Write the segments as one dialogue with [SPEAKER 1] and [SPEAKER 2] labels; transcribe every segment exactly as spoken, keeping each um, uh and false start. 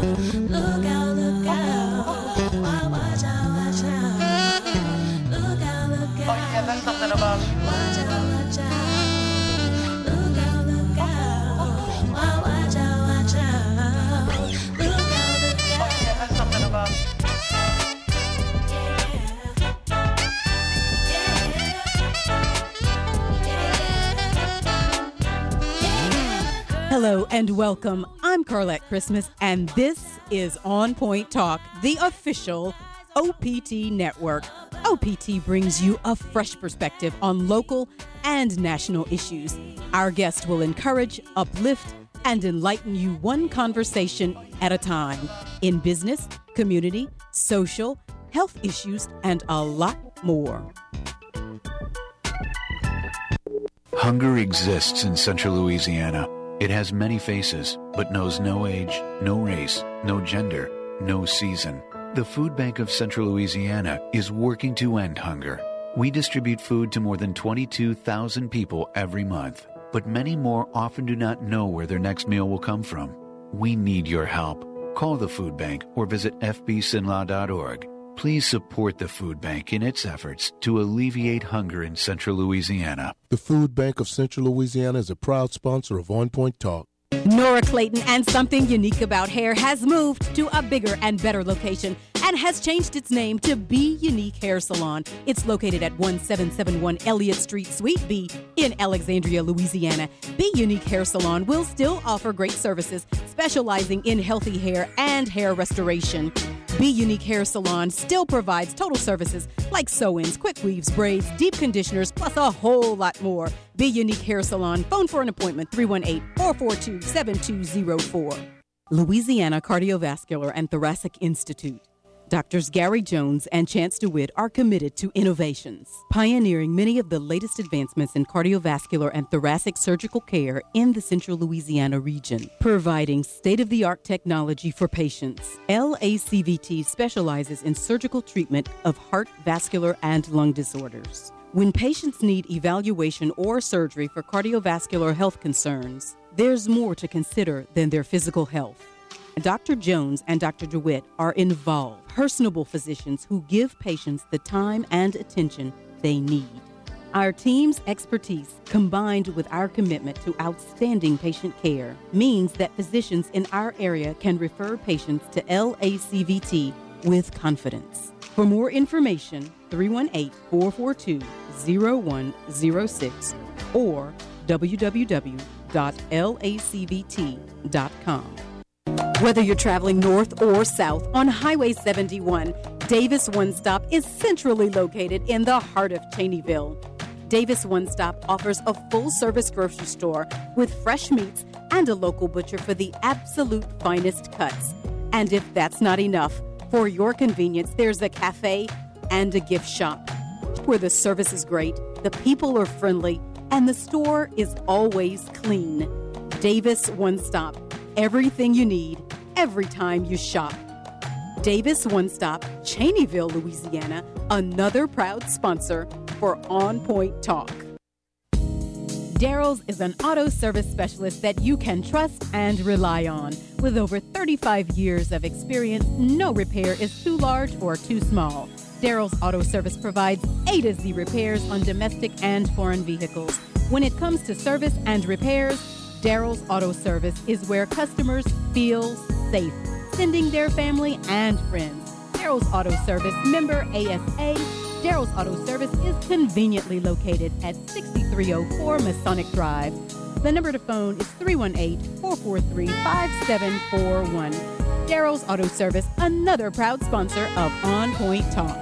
[SPEAKER 1] Look out, look out. Wa- Watch out, watch out. Look out, look out.
[SPEAKER 2] Oh yeah, that's something about you.
[SPEAKER 1] Watch out, watch out. Look out, look out. Wa- Watch out, watch out. Look out, look
[SPEAKER 2] Oh
[SPEAKER 1] out.
[SPEAKER 2] yeah, that's something about you.
[SPEAKER 3] Hello and welcome. I'm Carlette Christmas, and this is On Point Talk, the official O P T network. O P T brings you a fresh perspective on local and national issues. Our guest will encourage, uplift, and enlighten you one conversation at a time in business, community, social, health issues, and a lot more.
[SPEAKER 4] Hunger exists in central Louisiana. It has many faces, but knows no age, no race, no gender, no season. The Food Bank of Central Louisiana is working to end hunger. We distribute food to more than twenty-two thousand people every month, but many more often do not know where their next meal will come from. We need your help. Call the Food Bank or visit f b s i n l a dot org. Please support the Food Bank in its efforts to alleviate hunger in Central Louisiana.
[SPEAKER 5] The Food Bank of Central Louisiana is a proud sponsor of On Point Talk.
[SPEAKER 3] Nora Clayton and Something Unique About Hair has moved to a bigger and better location and has changed its name to Be Unique Hair Salon. It's located at one seven seven one Elliott Street, Suite B in Alexandria, Louisiana. Be Unique Hair Salon will still offer great services specializing in healthy hair and hair restoration. Be Unique Hair Salon still provides total services like sew-ins, quick weaves, braids, deep conditioners, plus a whole lot more. Be Unique Hair Salon. Phone for an appointment, three one eight, four four two, seven two zero four. Louisiana Cardiovascular and Thoracic Institute. Doctors Gary Jones and Chance DeWitt are committed to innovations, pioneering many of the latest advancements in cardiovascular and thoracic surgical care in the central Louisiana region, providing state-of-the-art technology for patients. L A C V T specializes in surgical treatment of heart, vascular, and lung disorders. When patients need evaluation or surgery for cardiovascular health concerns, there's more to consider than their physical health. Doctor Jones and Doctor DeWitt are involved, personable physicians who give patients the time and attention they need. Our team's expertise, combined with our commitment to outstanding patient care, means that physicians in our area can refer patients to L A C V T with confidence. For more information, three one eight, four four two, zero one zero six or w w w dot l a c v t dot com. Whether you're traveling north or south on Highway seventy-one, Davis One Stop is centrally located in the heart of Cheneyville. Davis One Stop offers a full-service grocery store with fresh meats and a local butcher for the absolute finest cuts. And if that's not enough, for your convenience, there's a cafe and a gift shop where the service is great, the people are friendly, and the store is always clean. Davis One Stop. Everything you need, every time you shop. Davis One Stop, Cheneyville, Louisiana, another proud sponsor for On Point Talk. Darrell's is an auto service specialist that you can trust and rely on. With over thirty-five years of experience, no repair is too large or too small. Darrell's Auto Service provides A to Z repairs on domestic and foreign vehicles. When it comes to service and repairs, Darrell's Auto Service is where customers feel safe, sending their family and friends. Darrell's Auto Service, member A S A. Darrell's Auto Service is conveniently located at sixty-three oh four Masonic Drive. The number to phone is three one eight, four four three, five seven four one. Darrell's Auto Service, another proud sponsor of On Point Talk.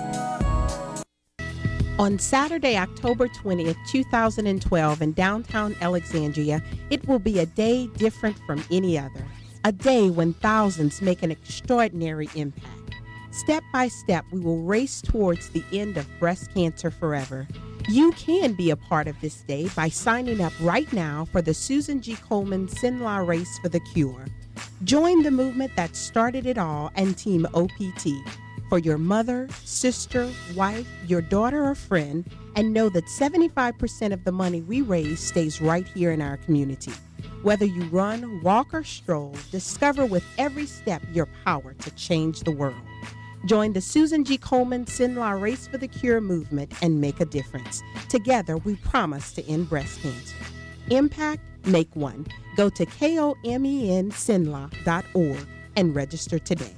[SPEAKER 6] On Saturday, October twentieth, two thousand twelve, in downtown Alexandria, it will be a day different from any other. A day when thousands make an extraordinary impact. Step by step, we will race towards the end of breast cancer forever. You can be a part of this day by signing up right now for the Susan G. Komen Sinla Race for the Cure. Join the movement that started it all and Team O P T. For your mother, sister, wife, your daughter, or friend, and know that seventy-five percent of the money we raise stays right here in our community. Whether you run, walk, or stroll, discover with every step your power to change the world. Join the Susan G. Komen Sinlaw Race for the Cure movement and make a difference. Together, we promise to end breast cancer. Impact, make one. Go to komen sinlaw dot org and register today.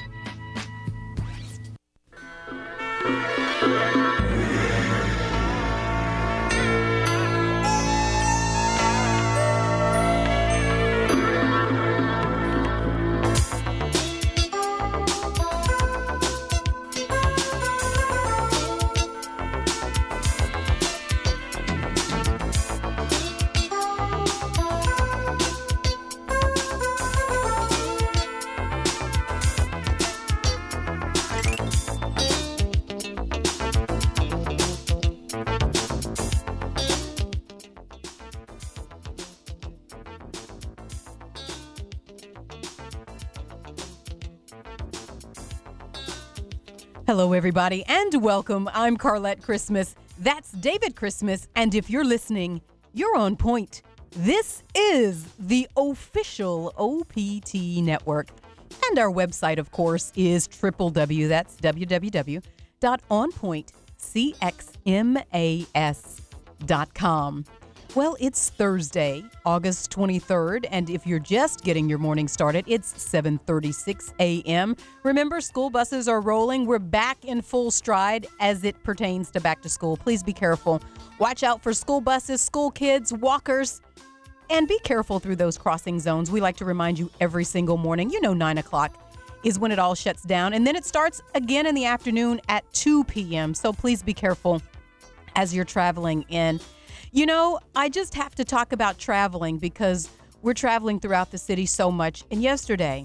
[SPEAKER 3] Hello, everybody, and welcome. I'm Carlette Christmas. That's David Christmas, and if you're listening, you're on point. This is the official O P T network, and our website, of course, is triple W. That's w w w dot on point c x m a s dot com. Well, it's Thursday, August twenty-third, and if you're just getting your morning started, it's seven thirty-six a.m. Remember, school buses are rolling. We're back in full stride as it pertains to back to school. Please be careful. Watch out for school buses, school kids, walkers, and be careful through those crossing zones. We like to remind you every single morning. You know, nine o'clock is when it all shuts down, and then it starts again in the afternoon at two p.m., so please be careful as you're traveling in. You know, I just have to talk about traveling because we're traveling throughout the city so much. And yesterday,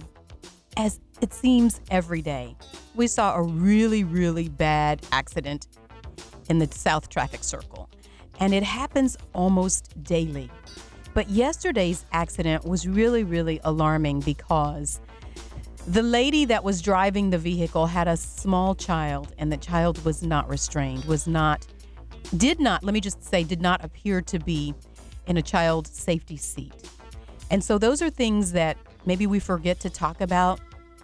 [SPEAKER 3] as it seems every day, we saw a really, really bad accident in the South Traffic Circle. And it happens almost daily. But yesterday's accident was really, really alarming because the lady that was driving the vehicle had a small child, and the child was not restrained, was not Did not, let me just say, did not appear to be in a child safety seat. And so those are things that maybe we forget to talk about,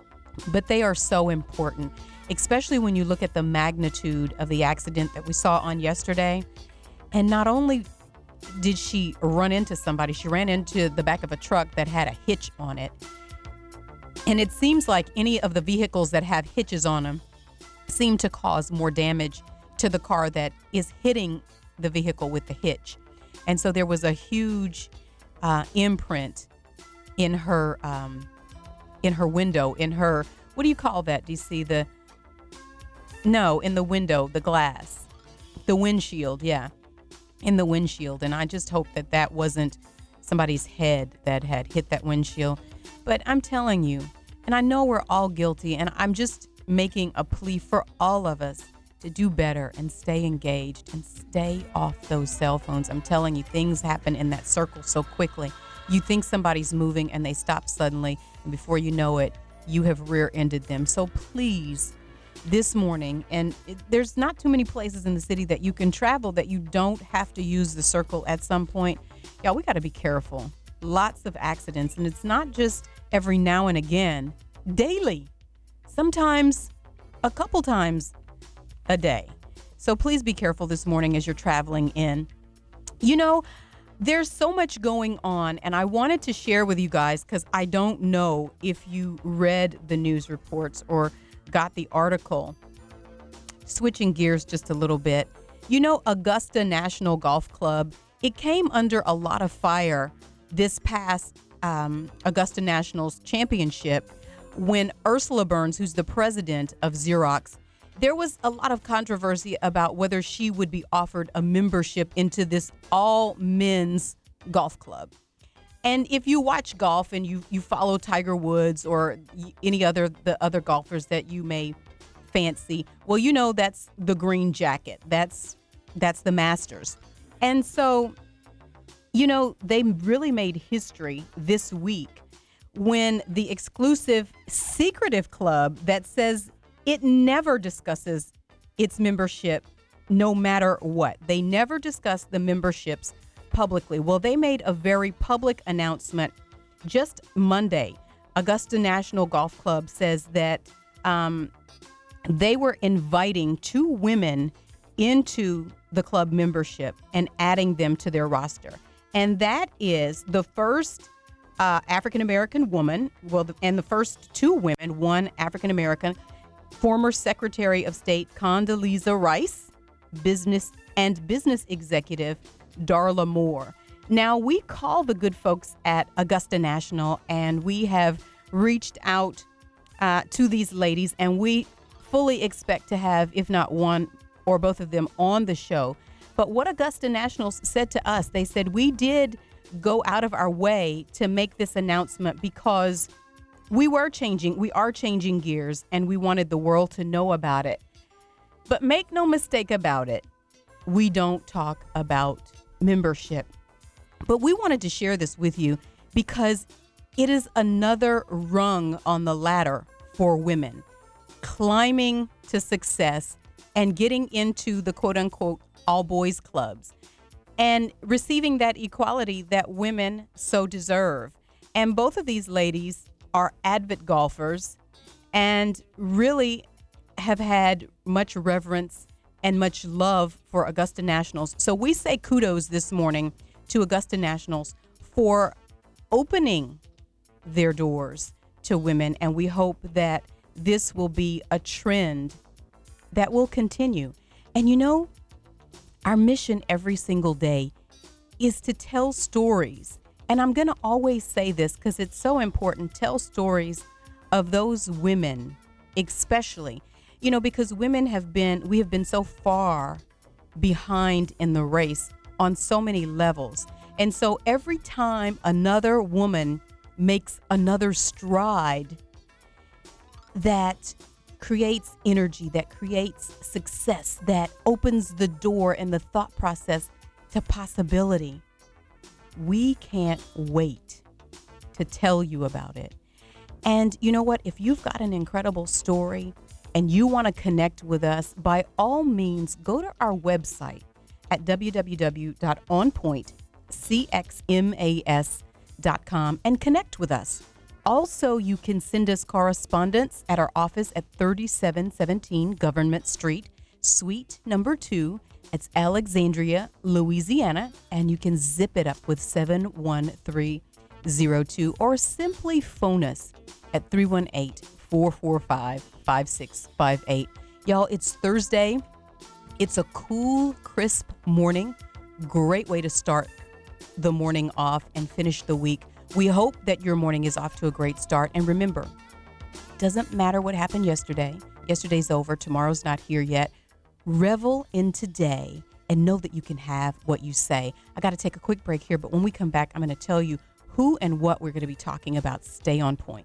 [SPEAKER 3] but they are so important, especially when you look at the magnitude of the accident that we saw on yesterday. And not only did she run into somebody, she ran into the back of a truck that had a hitch on it. And it seems like any of the vehicles that have hitches on them seem to cause more damage to the car that is hitting the vehicle with the hitch. And so there was a huge uh, imprint in her um, in her window, in her, what do you call that? Do you see the, no, in the window, the glass, the windshield, yeah, in the windshield. And I just hope that that wasn't somebody's head that had hit that windshield. But I'm telling you, and I know we're all guilty, and I'm just making a plea for all of us to do better and stay engaged and stay off those cell phones. I'm telling you, things happen in that circle so quickly. You think somebody's moving and they stop suddenly, and before you know it, you have rear-ended them. So please, this morning, and it, there's not too many places in the city that you can travel that you don't have to use the circle at some point. Y'all, we got to be careful. Lots of accidents, and it's not just every now and again, daily. Sometimes a couple times a day. So please be careful this morning as you're traveling in. You know, there's so much going on, and I wanted to share with you guys because I don't know if you read the news reports or got the article. Switching gears just a little bit. You know, Augusta National Golf Club, it came under a lot of fire this past um, Augusta Nationals championship when Ursula Burns, who's the president of Xerox, there was a lot of controversy about whether she would be offered a membership into this all men's golf club. And if you watch golf and you, you follow Tiger Woods or any other the other golfers that you may fancy, well, you know that's the green jacket. That's that's the Masters. And so, you know, they really made history this week when the exclusive secretive club that says it never discusses its membership no matter what. They never discuss the memberships publicly. Well, they made a very public announcement just Monday. Augusta National Golf Club says that um, they were inviting two women into the club membership and adding them to their roster. And that is the first uh, African-American woman, well, the, and the first two women, one African-American, former Secretary of State Condoleezza Rice, business and business executive Darla Moore. Now, we call the good folks at Augusta National, and we have reached out uh, to these ladies, and we fully expect to have, if not one or both of them, on the show. But what Augusta Nationals said to us, they said, we did go out of our way to make this announcement because we were changing, we are changing gears, and we wanted the world to know about it. But make no mistake about it, we don't talk about membership. But we wanted to share this with you because it is another rung on the ladder for women, climbing to success and getting into the quote unquote all boys clubs and receiving that equality that women so deserve. And both of these ladies are avid golfers and really have had much reverence and much love for Augusta Nationals. So we say kudos this morning to Augusta Nationals for opening their doors to women. And we hope that this will be a trend that will continue. And you know, our mission every single day is to tell stories. And I'm going to always say this because it's so important. Tell stories of those women, especially, you know, because women have been, we have been so far behind in the race on so many levels. And so every time another woman makes another stride that creates energy, that creates success, that opens the door and the thought process to possibility, we can't wait to tell you about it. And you know what? If you've got an incredible story and you want to connect with us, by all means, go to our website at w w w dot on point c x m a s dot com and connect with us. Also, you can send us correspondence at our office at thirty-seven seventeen Government Street, Suite number two. It's Alexandria, Louisiana, and you can zip it up with seven one three zero two or simply phone us at three one eight, four four five, five six five eight. Y'all, it's Thursday. It's a cool, crisp morning. Great way to start the morning off and finish the week. We hope that your morning is off to a great start. And remember, doesn't matter what happened yesterday. Yesterday's over. Tomorrow's not here yet. Revel in today and know that you can have what you say. I got to take a quick break here, but when we come back, I'm going to tell you who and what we're going to be talking about. Stay on point.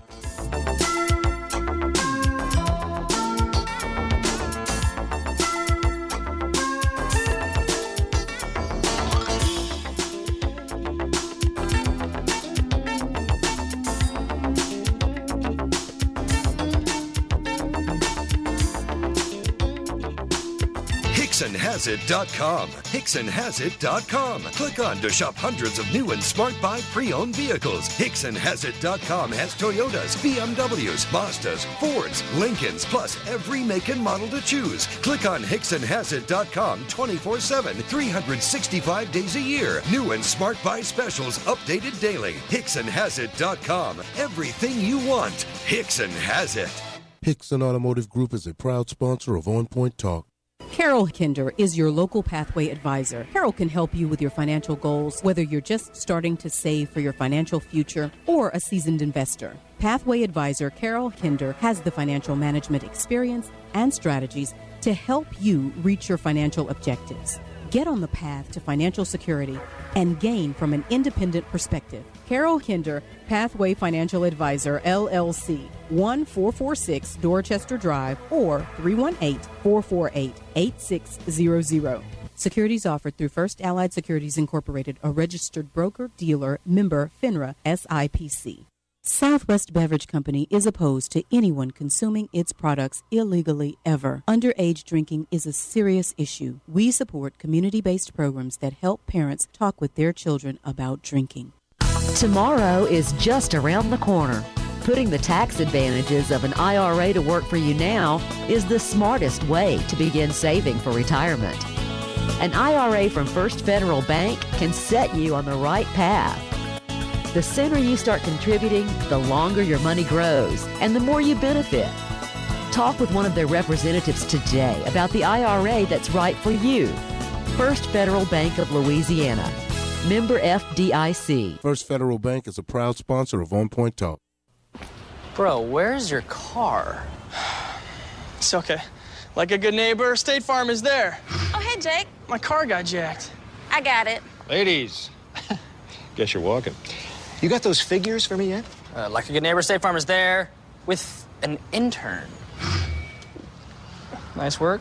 [SPEAKER 7] Hickson Has It dot com. Hickson Has It dot com. Click on to shop hundreds of new and smart buy pre-owned vehicles. Hickson Has It dot com has Toyotas, B M Ws, Mazdas, Fords, Lincolns, plus every make and model to choose. Click on Hickson Has It dot com twenty-four seven, three hundred sixty-five days a year. New and smart buy specials updated daily. Hickson Has It dot com. Everything you want. Hickson has it.
[SPEAKER 5] Hickson Automotive Group is a proud sponsor of On Point Talk.
[SPEAKER 3] Carol Kinder is your local Pathway advisor. Carol can help you with your financial goals, whether you're just starting to save for your financial future or a seasoned investor. Pathway advisor Carol Kinder has the financial management experience and strategies to help you reach your financial objectives. Get on the path to financial security and gain from an independent perspective. Carol Kinder, Pathway Financial Advisor, L L C, one four four six Dorchester Drive or three one eight, four four eight, eight six zero zero. Securities offered through First Allied Securities Incorporated, a registered broker, dealer, member, FINRA, S I P C. Southwest Beverage Company is opposed to anyone consuming its products illegally ever. Underage drinking is a serious issue. We support community-based programs that help parents talk with their children about drinking.
[SPEAKER 8] Tomorrow is just around the corner. Putting the tax advantages of an I R A to work for you now is the smartest way to begin saving for retirement. An I R A from First Federal Bank can set you on the right path. The sooner you start contributing, the longer your money grows and the more you benefit. Talk with one of their representatives today about the I R A that's right for you. First Federal Bank of Louisiana. Member F D I C.
[SPEAKER 5] First Federal Bank is a proud sponsor of On Point Talk.
[SPEAKER 2] Bro, where's your car?
[SPEAKER 9] It's okay. Like a good neighbor, State Farm is there.
[SPEAKER 1] Oh, hey, Jake.
[SPEAKER 9] My car got jacked.
[SPEAKER 1] I got it.
[SPEAKER 10] Ladies, guess you're walking. You got those figures for me yet?
[SPEAKER 2] Uh, like a good neighbor, State Farm is there with an intern. Nice work.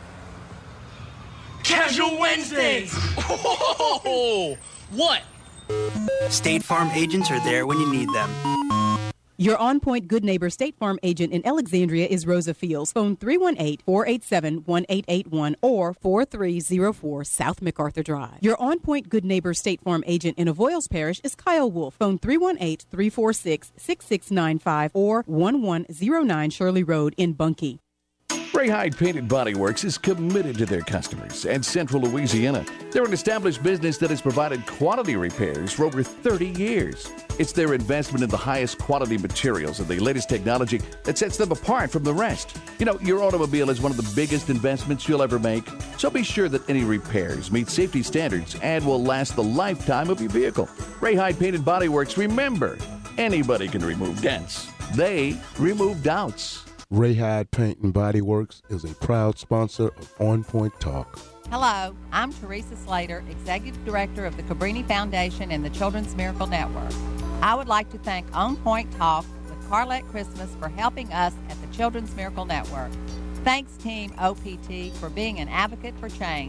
[SPEAKER 9] Casual Wednesdays!
[SPEAKER 2] Oh, what?
[SPEAKER 11] State Farm agents are there when you need them.
[SPEAKER 3] Your on-point good neighbor State Farm agent in Alexandria is Rosa Fields. Phone three one eight, four eight seven, one eight eight one or four three zero four South MacArthur Drive. Your on-point good neighbor State Farm agent in Avoyles Parish is Kyle Wolf. Phone three one eight, three four six, six six nine five or one one zero nine Shirley Road in Bunkie.
[SPEAKER 12] Ray Hyde Painted Body Works is committed to their customers and Central Louisiana. They're an established business that has provided quality repairs for over thirty years. It's their investment in the highest quality materials and the latest technology that sets them apart from the rest. You know, your automobile is one of the biggest investments you'll ever make, so be sure that any repairs meet safety standards and will last the lifetime of your vehicle. Ray Hyde Painted Body Works, remember, anybody can remove dents. They remove doubts.
[SPEAKER 5] Ray Hyde Paint and Body Works is a proud sponsor of On Point Talk.
[SPEAKER 13] Hello, I'm Teresa Slater, Executive Director of the Cabrini Foundation and the Children's Miracle Network. I would like to thank On Point Talk with Carlette Christmas for helping us at the Children's Miracle Network. Thanks, Team O P T, for being an advocate for change.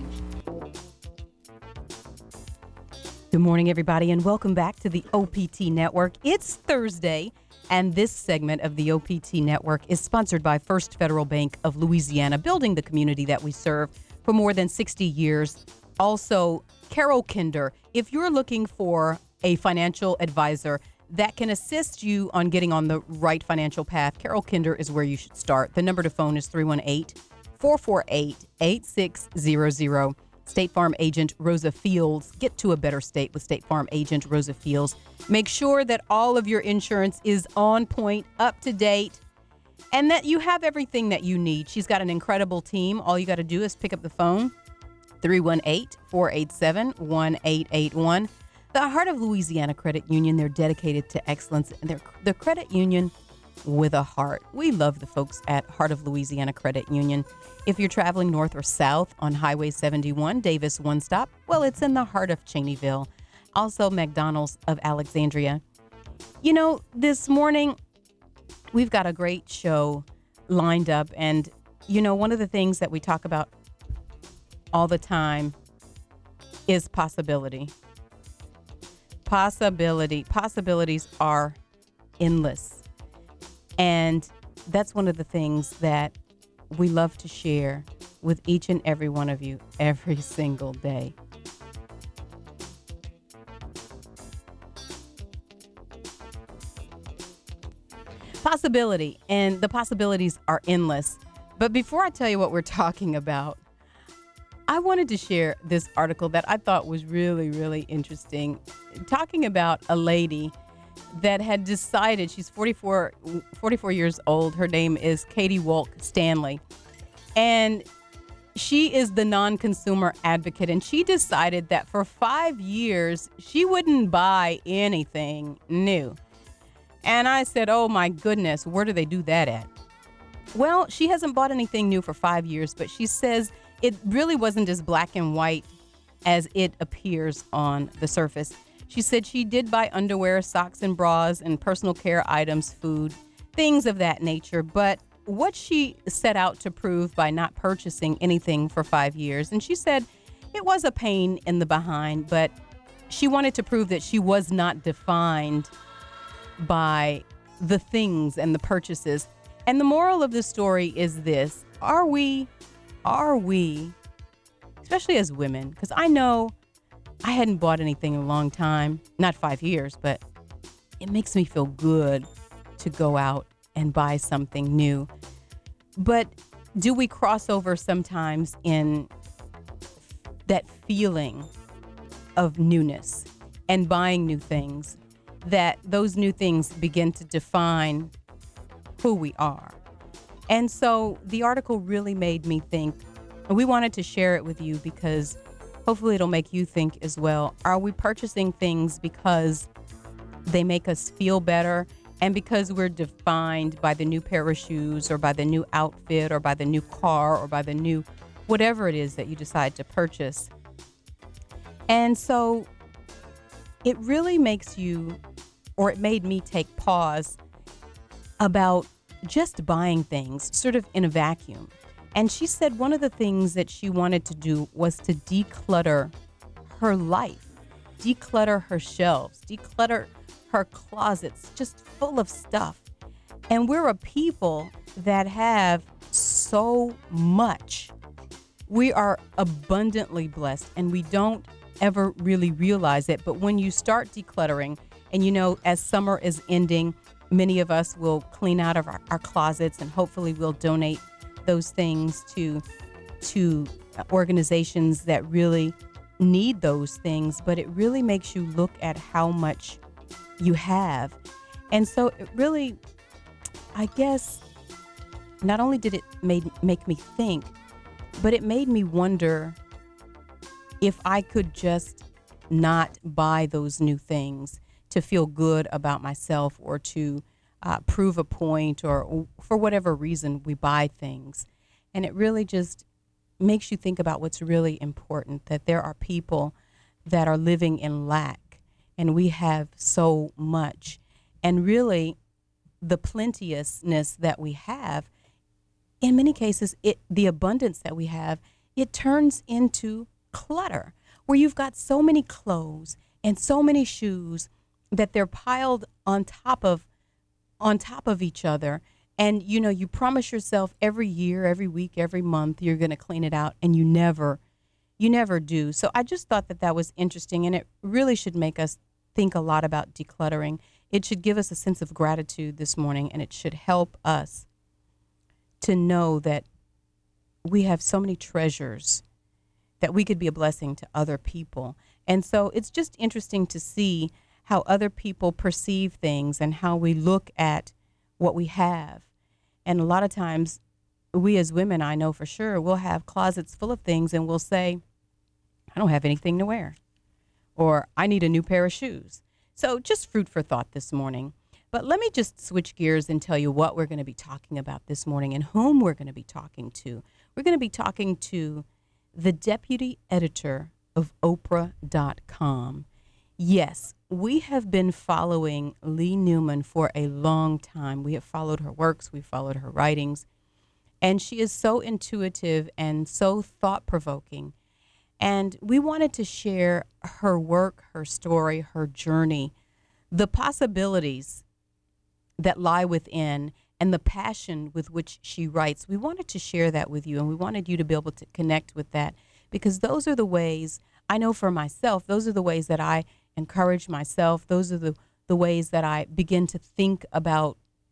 [SPEAKER 3] Good morning, everybody, and welcome back to the O P T Network. It's Thursday, and this segment of the O P T Network is sponsored by First Federal Bank of Louisiana, building the community that we serve for more than sixty years. Also, Carol Kinder, if you're looking for a financial advisor that can assist you on getting on the right financial path, Carol Kinder is where you should start. The number to phone is three one eight, four four eight, eight six zero zero. State Farm agent Rosa Fields. Get to a better state with State Farm agent Rosa Fields. Make sure that all of your insurance is on point, up to date, and that you have everything that you need. She's got an incredible team. All you got to do is pick up the phone, three one eight, four eight seven, one eight eight one. The Heart of Louisiana Credit Union, they're dedicated to excellence, and they're the credit union with a heart. We love the folks at Heart of Louisiana Credit Union. If you're traveling north or south on Highway seventy-one, Davis One Stop, well, it's in the heart of Cheneyville. Also, McDonald's of Alexandria. You know, this morning, we've got a great show lined up. And, you know, one of the things that we talk about all the time is possibility. Possibility. Possibilities are endless. And that's one of the things that we love to share with each and every one of you every single day. Possibility, and the possibilities are endless. But before I tell you what we're talking about, I wanted to share this article that I thought was really, really interesting, talking about a lady that had decided, she's forty-four, forty-four years old. Her name is Katie Wolk Stanley. And she is the non-consumer advocate. And she decided that for five years, she wouldn't buy anything new. And I said, oh my goodness, where do they do that at? Well, she hasn't bought anything new for five years, but she says it really wasn't as black and white as it appears on the surface. She said she did buy underwear, socks and bras, and personal care items, food, things of that nature. But what she set out to prove by not purchasing anything for five years, and she said it was a pain in the behind, but she wanted to prove that she was not defined by the things and the purchases. And the moral of the story is this: are we, are we, especially as women, because I know I hadn't bought anything in a long time, not five years, but it makes me feel good to go out and buy something new. But do we cross over sometimes in that feeling of newness and buying new things, that those new things begin to define who we are? And so the article really made me think, and we wanted to share it with you because hopefully it'll make you think as well. Are we purchasing things because they make us feel better and because we're defined by the new pair of shoes or by the new outfit or by the new car or by the new whatever it is that you decide to purchase? And so it really makes you, or it made me take pause about just buying things sort of in a vacuum. And she said one of the things that she wanted to do was to declutter her life, declutter her shelves, declutter her closets, just full of stuff. And we're a people that have so much. We are abundantly blessed, and we don't ever really realize it. But when you start decluttering, and you know, as summer is ending, many of us will clean out of our, our closets, and hopefully we'll donate those things to to organizations that really need those things. But it really makes you look at how much you have. And so it really, I guess, not only did it made, make me think, but it made me wonder if I could just not buy those new things to feel good about myself or to uh, prove a point, or, or for whatever reason we buy things. And it really just makes you think about what's really important, that there are people that are living in lack, and we have so much. And really, the plenteousness that we have, in many cases, it the abundance that we have, it turns into clutter, where you've got so many clothes and so many shoes that they're piled on top of on top of each other. And you know, you promise yourself every year, every week, every month you're going to clean it out, and you never you never do. So I just thought that that was interesting, and it really should make us think a lot about decluttering. It should give us a sense of gratitude this morning, and it should help us to know that we have so many treasures, that we could be a blessing to other people. And so it's just interesting to see how other people perceive things and how we look at what we have. And a lot of times, we as women, I know for sure, we'll have closets full of things, and we'll say, I don't have anything to wear, or I need a new pair of shoes. So just fruit for thought this morning. But let me just switch gears and tell you what we're going to be talking about this morning and whom we're going to be talking to. We're going to be talking to the deputy editor of Oprah dot com. Yes, we have been following Lee Newman for a long time. We have followed her works, we've followed her writings, and she is so intuitive and so thought-provoking. And we wanted to share her work, her story, her journey, the possibilities that lie within, and the passion with which she writes. We wanted to share that with you, and we wanted you to be able to connect with that, because those are the ways, I know for myself, those are the ways that I encourage myself. Those are the, the ways that I begin to think about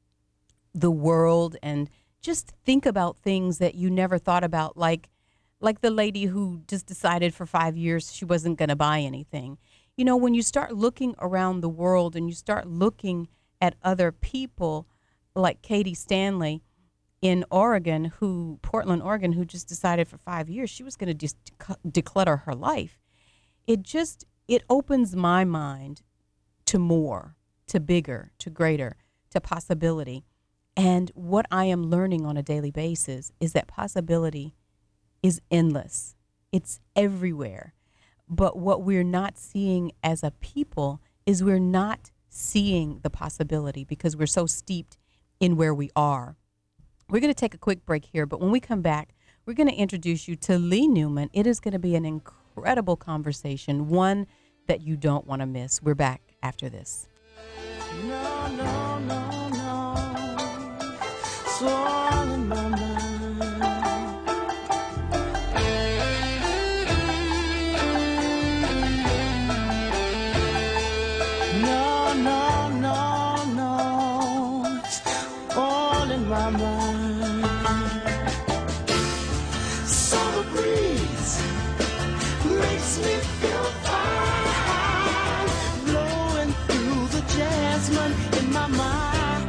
[SPEAKER 3] the world and just think about things that you never thought about, like like the lady who just decided for five years she wasn't going to buy anything. You know, when you start looking around the world and you start looking at other people like Katie Stanley in Oregon, who Portland, Oregon, who just decided for five years she was going to just declutter her life. It just, it opens my mind to more, to bigger, to greater, to possibility. And what I am learning on a daily basis is that possibility is endless. It's everywhere. But what we're not seeing as a people is we're not seeing the possibility because we're so steeped in where we are. We're going to take a quick break here, but when we come back, we're going to introduce you to Lee Newman. It is going to be an incredible conversation, one that you don't want to miss. We're back after this.
[SPEAKER 14] No, no. It's all in my mind. No, no, no, no. It's all in my mind. Summer breeze makes me feel fine, blowing through the jasmine in my mind.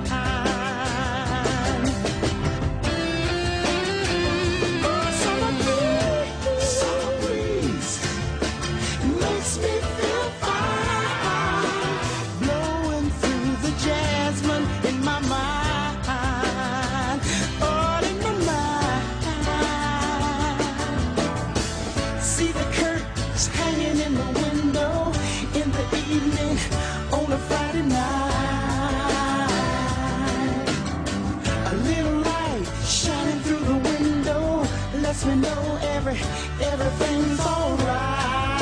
[SPEAKER 14] Oh, summer breeze, summer breeze makes me feel fine, blowing through the jasmine in my mind, all in my mind. See the curtains hanging in the window in the evening on a Friday night. A little light shining through the window lets me know every everything's alright.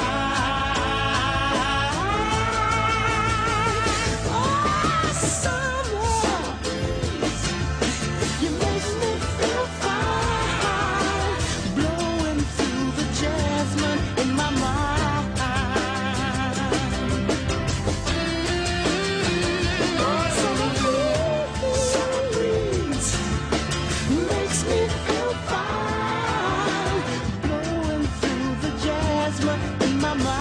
[SPEAKER 14] Oh, summer, you make me feel fine, blowing through the jasmine in my mind. Oh, summer breeze, summer breeze makes me feel fine, blowing through the jasmine in my mind.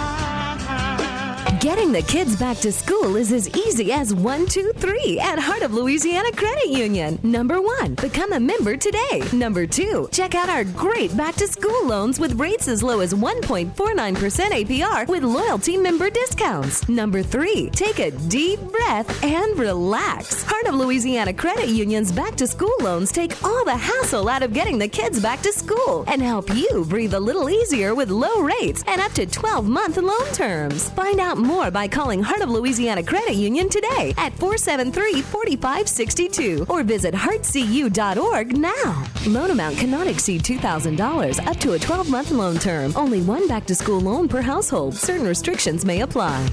[SPEAKER 15] Getting the kids back to school is as easy as one, two, three at Heart of Louisiana Credit Union. Number one, become a member today. Number two, check out our great back to school loans with rates as low as one point four nine percent A P R with loyalty member discounts. Number three, take a deep breath and relax. Heart of Louisiana Credit Union's back to school loans take all the hassle out of getting the kids back to school and help you breathe a little easier with low rates and up to twelve month loan terms. Find out more by calling Heart of Louisiana Credit Union today at four seven three, four five six two or visit heart c u dot org now. Loan amount cannot exceed two thousand dollars up to a twelve month loan term. Only one back to school loan per household. Certain restrictions may apply.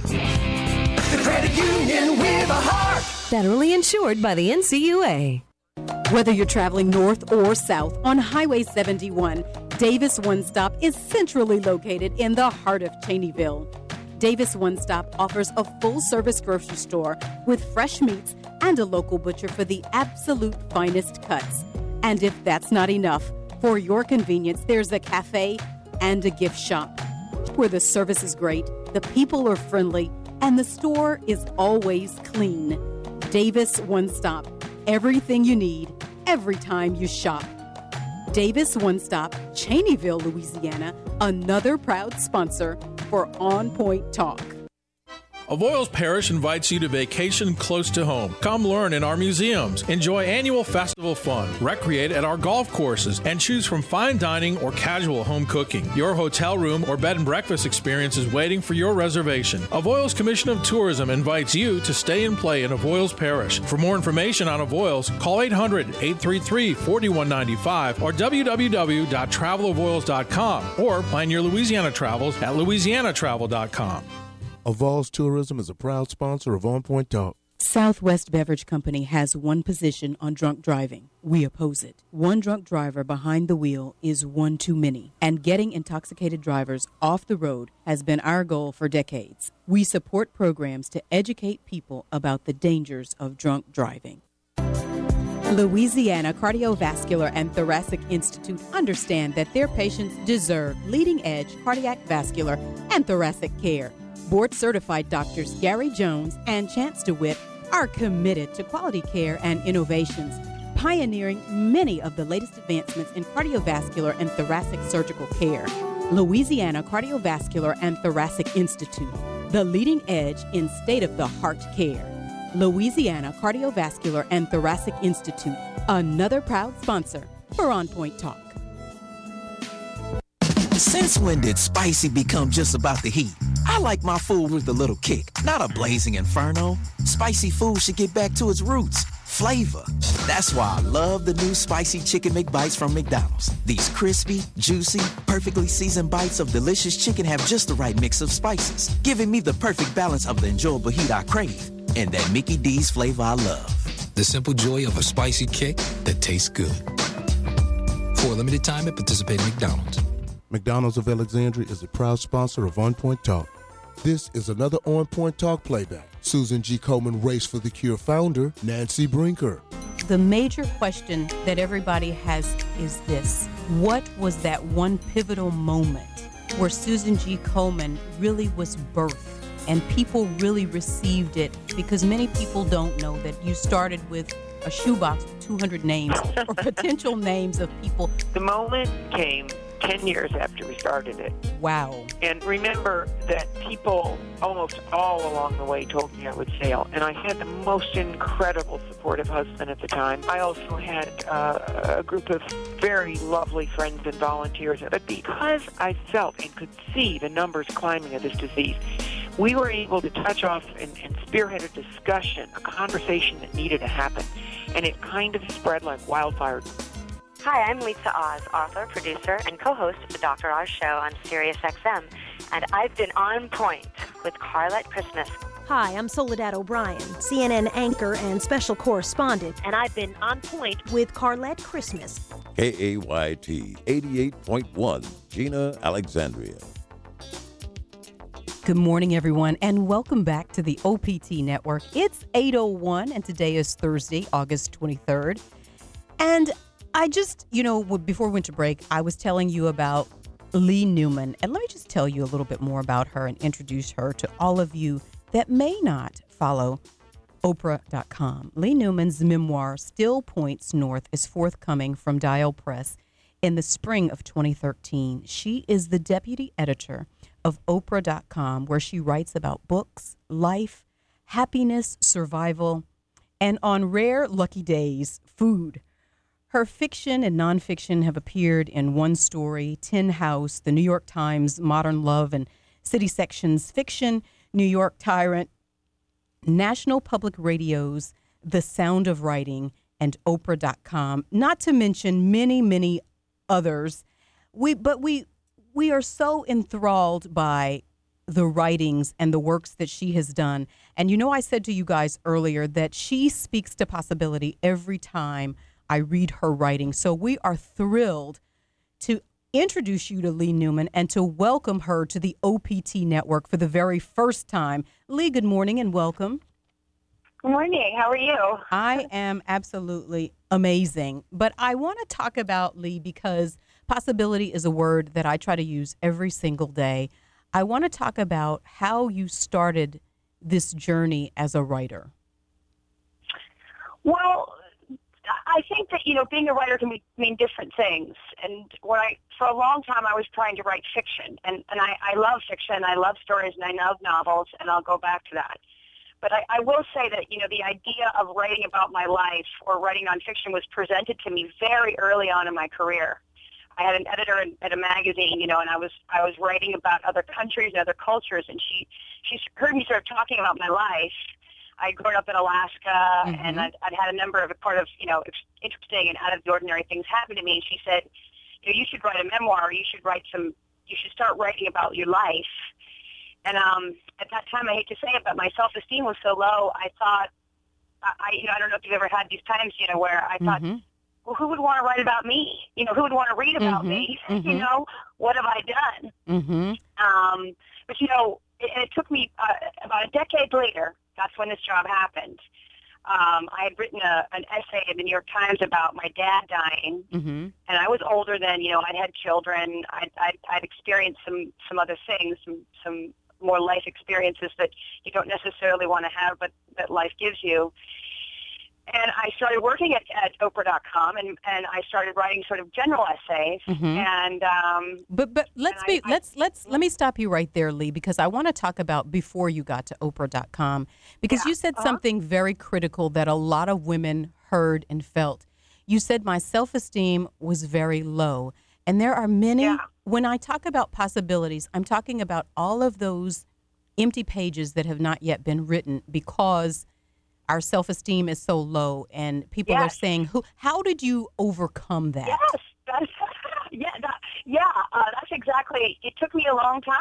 [SPEAKER 14] The credit union with a heart.
[SPEAKER 15] Federally insured by the N C U A.
[SPEAKER 3] Whether you're traveling north or south on Highway seventy-one, Davis One Stop is centrally located in the heart of Cheneyville. Davis One Stop offers a full-service grocery store with fresh meats and a local butcher for the absolute finest cuts. And if that's not enough, for your convenience, there's a cafe and a gift shop where the service is great, the people are friendly, and the store is always clean. Davis One Stop. Everything you need, every time you shop. Davis One Stop, Cheneyville, Louisiana, another proud sponsor for On Point Talk.
[SPEAKER 16] Avoyelles Parish invites you to vacation close to home. Come learn in our museums, enjoy annual festival fun, recreate at our golf courses, and choose from fine dining or casual home cooking. Your hotel room or bed and breakfast experience is waiting for your reservation. Avoyelles Commission of Tourism invites you to stay and play in Avoyelles Parish. For more information on Avoyelles, call eight hundred, eight three three, four one nine five or w w w dot travel avoyelles dot com or plan your Louisiana travels at louisiana travel dot com.
[SPEAKER 5] Avoyelles Tourism is a proud sponsor of On Point Talk.
[SPEAKER 3] Southwest Beverage Company has one position on drunk driving. We oppose it. One drunk driver behind the wheel is one too many, and getting intoxicated drivers off the road has been our goal for decades. We support programs to educate people about the dangers of drunk driving. Louisiana Cardiovascular and Thoracic Institute understand that their patients deserve leading-edge cardiac, vascular, and thoracic care. Board-certified doctors Gary Jones and Chance DeWitt are committed to quality care and innovations, pioneering many of the latest advancements in cardiovascular and thoracic surgical care. Louisiana Cardiovascular and Thoracic Institute, the leading edge in state-of-the-heart care. Louisiana Cardiovascular and Thoracic Institute, another proud sponsor for On Point Talk.
[SPEAKER 17] Since when did spicy become just about the heat? I like my food with a little kick, not a blazing inferno. Spicy food should get back to its roots, flavor. That's why I love the new Spicy Chicken McBites from McDonald's. These crispy, juicy, perfectly seasoned bites of delicious chicken have just the right mix of spices, giving me the perfect balance of the enjoyable heat I crave and that Mickey D's flavor I love.
[SPEAKER 18] The simple joy of a spicy kick that tastes good. For a limited time at participating McDonald's.
[SPEAKER 5] McDonald's of Alexandria is a proud sponsor of On Point Talk. This is another On Point Talk playback. Susan G. Komen Race for the Cure founder, Nancy Brinker.
[SPEAKER 3] The major question that everybody has is this: what was that one pivotal moment where Susan G. Komen really was birthed and people really received it? Because many people don't know that you started with a shoebox with two hundred names or potential names of people.
[SPEAKER 19] The moment came ten years after we started it.
[SPEAKER 3] Wow.
[SPEAKER 19] And remember that people almost all along the way told me I would fail. And I had the most incredible supportive husband at the time. I also had uh, a group of very lovely friends and volunteers. But because I felt and could see the numbers climbing of this disease, we were able to touch off and, and spearhead a discussion, a conversation that needed to happen. And it kind of spread like wildfire.
[SPEAKER 20] Hi, I'm Lisa Oz, author, producer, and co-host of the Doctor Oz Show on Sirius X M, and I've been on point with Carlette Christmas.
[SPEAKER 21] Hi, I'm Soledad O'Brien, C N N anchor and special correspondent, and I've been on point with Carlette Christmas.
[SPEAKER 22] K A Y T eighty-eight point one, Gina, Alexandria.
[SPEAKER 3] Good morning, everyone, and welcome back to the O P T Network. It's eight oh one, and today is Thursday, August twenty-third, and I just, you know, before we went to break, I was telling you about Lee Newman. And let me just tell you a little bit more about her and introduce her to all of you that may not follow Oprah dot com. Lee Newman's memoir, Still Points North, is forthcoming from Dial Press in the spring of twenty thirteen. She is the deputy editor of Oprah dot com, where she writes about books, life, happiness, survival, and on rare lucky days, food. Her fiction and nonfiction have appeared in One Story, Tin House, the New York Times, Modern Love, and City Sections Fiction, New York Tyrant, National Public Radio's The Sound of Writing, and Oprah dot com, not to mention many, many others. We, but we, we are so enthralled by the writings and the works that she has done. And you know, I said to you guys earlier that she speaks to possibility every time I read her writing. So we are thrilled to introduce you to Lee Newman and to welcome her to the O P T Network for the very first time. Lee, good morning and welcome.
[SPEAKER 23] Good morning. How are you?
[SPEAKER 3] I am absolutely amazing. But I want to talk about Lee because possibility is a word that I try to use every single day. I want to talk about how you started this journey as a writer.
[SPEAKER 23] Well, I think that, you know, being a writer can be, mean different things. And when I, for a long time, I was trying to write fiction. And, and I, I love fiction, I love stories, and I love novels, and I'll go back to that. But I, I will say that, you know, the idea of writing about my life or writing nonfiction was presented to me very early on in my career. I had an editor at a magazine, you know, and I was I was writing about other countries and other cultures, and she, she heard me sort of talking about my life. I'd grown up in Alaska, mm-hmm. and I'd, I'd had a number of part of, you know, interesting and out of the ordinary things happen to me. And she said, you know, you should write a memoir. You should write some, you should start writing about your life. And um, at that time, I hate to say it, but my self-esteem was so low, I thought, I, you know, I don't know if you've ever had these times, you know, where I thought, mm-hmm. well, who would want to write about me? You know, who would want to read about mm-hmm. me? Mm-hmm. You know, what have I done?
[SPEAKER 3] Mm-hmm.
[SPEAKER 23] Um, but, you know, it, it took me uh, about a decade later. That's when this job happened. Um, I had written a, an essay in the New York Times about my dad dying,
[SPEAKER 3] mm-hmm.
[SPEAKER 23] and I was older then. You know, I'd had children. I'd, I'd, I'd experienced some, some other things, some, some more life experiences that you don't necessarily want to have, but that life gives you. And I started working at, at Oprah dot com, and, and I started writing sort of general essays.
[SPEAKER 3] Mm-hmm.
[SPEAKER 23] And um,
[SPEAKER 3] but but let's be I, let's let's I, let me stop you right there, Lee, because I want to talk about before you got to Oprah dot com, because yeah, you said uh-huh. something very critical that a lot of women heard and felt. You said my self-esteem was very low, and there are many.
[SPEAKER 23] Yeah.
[SPEAKER 3] When I talk about possibilities, I'm talking about all of those empty pages that have not yet been written because our self-esteem is so low, and people
[SPEAKER 23] yes.
[SPEAKER 3] are saying, "Who? How did you overcome that?"
[SPEAKER 23] Yes, that's, yeah, that, yeah, uh, that's exactly. It took me a long time.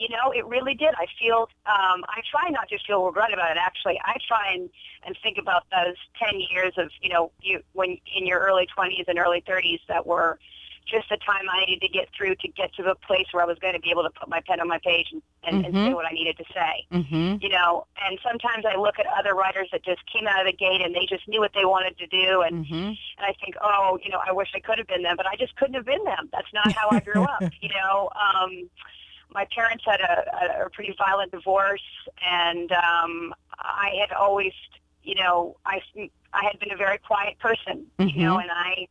[SPEAKER 23] You know, it really did. I feel, um, I try not to feel regret about it, actually. I try and, and think about those ten years of, you know, you when in your early twenties and early thirties that were just the time I needed to get through to get to the place where I was going to be able to put my pen on my page and, and,
[SPEAKER 3] Mm-hmm.
[SPEAKER 23] and say what I needed to say.
[SPEAKER 3] Mm-hmm.
[SPEAKER 23] You know, and sometimes I look at other writers that just came out of the gate and they just knew what they wanted to do, and
[SPEAKER 3] Mm-hmm.
[SPEAKER 23] and I think, oh, you know, I wish I could have been them, but I just couldn't have been them. That's not how I grew up. You know, um, my parents had a, a, a pretty violent divorce, and um, I had always, you know, I I had been a very quiet person,
[SPEAKER 3] Mm-hmm.
[SPEAKER 23] you know, and I.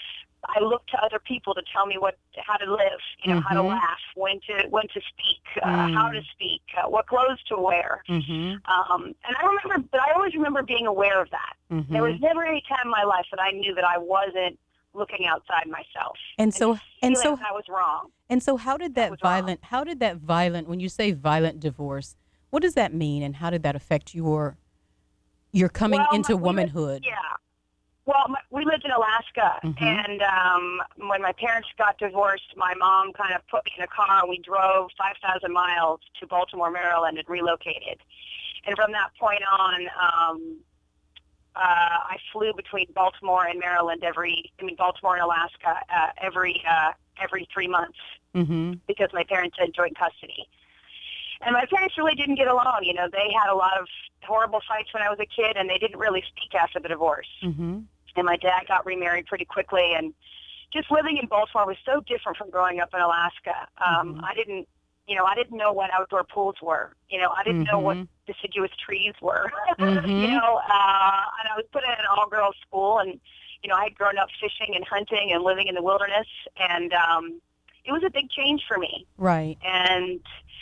[SPEAKER 23] I looked to other people to tell me what, how to live, you know, how to
[SPEAKER 3] Mhm.
[SPEAKER 23] laugh, when to, when to speak, uh,
[SPEAKER 3] Mm.
[SPEAKER 23] how to speak, uh, what clothes to wear.
[SPEAKER 3] Mm-hmm.
[SPEAKER 23] Um, and I remember, but I always remember being aware of that.
[SPEAKER 3] Mhm.
[SPEAKER 23] There was never any time in my life that I knew that I wasn't looking outside myself.
[SPEAKER 3] And so, and
[SPEAKER 23] feeling
[SPEAKER 3] so,
[SPEAKER 23] that I was wrong.
[SPEAKER 3] and so, how did that violent? How did that violent? When you say violent divorce, what does that mean, and how did that affect your your coming
[SPEAKER 23] Well,
[SPEAKER 3] into
[SPEAKER 23] my- we lived-
[SPEAKER 3] womanhood?
[SPEAKER 23] yeah. Well, my, we lived in Alaska,
[SPEAKER 3] Mhm.
[SPEAKER 23] and um, when my parents got divorced, my mom kind of put me in a car, and we drove five thousand miles to Baltimore, Maryland, and relocated. And from that point on, um, uh, I flew between Baltimore and Maryland every, I mean, Baltimore and Alaska uh, every uh, every three months
[SPEAKER 3] Mm-hmm.
[SPEAKER 23] because my parents had joint custody. And my parents really didn't get along. You know, they had a lot of horrible fights when I was a kid, and they didn't really speak after the divorce.
[SPEAKER 3] Mm-hmm.
[SPEAKER 23] And my dad got remarried pretty quickly, and just living in Baltimore was so different from growing up in Alaska. Um,
[SPEAKER 3] Mhm.
[SPEAKER 23] I didn't, you know, I didn't know what outdoor pools were. You know, I didn't know what
[SPEAKER 3] Mhm.
[SPEAKER 23] deciduous trees were.
[SPEAKER 3] Mhm.
[SPEAKER 23] You know, uh, and I was put in an all-girls school, and you know, I had grown up fishing and hunting and living in the wilderness, and um, it was a big change for me.
[SPEAKER 3] Right.
[SPEAKER 23] And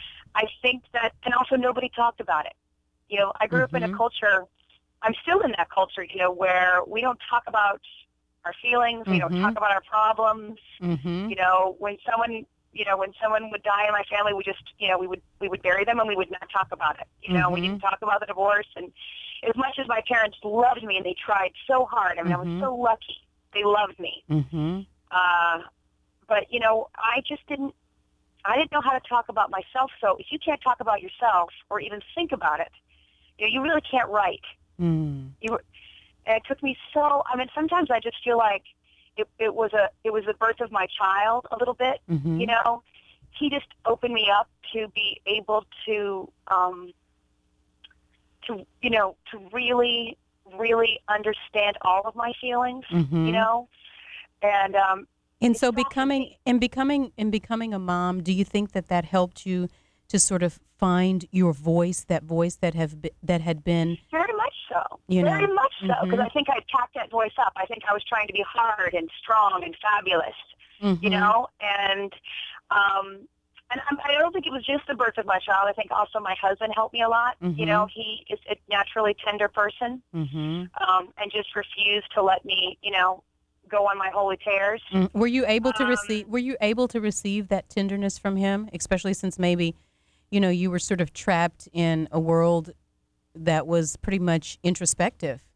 [SPEAKER 23] I think that, and also nobody talked about it. You know, I grew up in a
[SPEAKER 3] Mhm.
[SPEAKER 23] culture, I'm still in that culture, you know, where we don't talk about our feelings, we don't
[SPEAKER 3] Mhm.
[SPEAKER 23] talk about our problems.
[SPEAKER 3] Mm-hmm.
[SPEAKER 23] You know, when someone, you know, when someone would die in my family, we just, you know, we would we would bury them and we would not talk about it. You know, we
[SPEAKER 3] Mhm.
[SPEAKER 23] didn't talk about the divorce. And as much as my parents loved me and they tried so hard, I mean, I was
[SPEAKER 3] Mhm.
[SPEAKER 23] so lucky. They loved me.
[SPEAKER 3] Mm-hmm.
[SPEAKER 23] Uh, but you know, I just didn't. I didn't know how to talk about myself. So if you can't talk about yourself or even think about it, you know, you really can't write.
[SPEAKER 3] Mm.
[SPEAKER 23] You were, and it took me so. I mean, sometimes I just feel like it, it was a it was the birth of my child a little bit.
[SPEAKER 3] Mhm.
[SPEAKER 23] You know, he just opened me up to be able to um, to you know to really really understand all of my feelings.
[SPEAKER 3] Mhm.
[SPEAKER 23] You know, and um,
[SPEAKER 3] And so becoming and becoming and becoming a mom, do you think that that helped you to sort of find your voice, that voice that have be, that had been
[SPEAKER 23] Very much so.
[SPEAKER 3] You
[SPEAKER 23] Very
[SPEAKER 3] know.
[SPEAKER 23] much so, because
[SPEAKER 3] Mhm.
[SPEAKER 23] I think I packed that voice up. I think I was trying to be hard and strong and fabulous,
[SPEAKER 3] Mhm.
[SPEAKER 23] you know. And um, and I'm, I don't think it was just the birth of my child. I think also my husband helped me a lot. You
[SPEAKER 3] Mhm.
[SPEAKER 23] know, he is a naturally tender person,
[SPEAKER 3] Mm-hmm.
[SPEAKER 23] um, and just refused to let me, you know, go on my holy tears.
[SPEAKER 3] Mm. Were you able to
[SPEAKER 23] Um,
[SPEAKER 3] receive? Were you able to receive that tenderness from him, especially since maybe, you know, you were sort of trapped in a world that was pretty much introspective?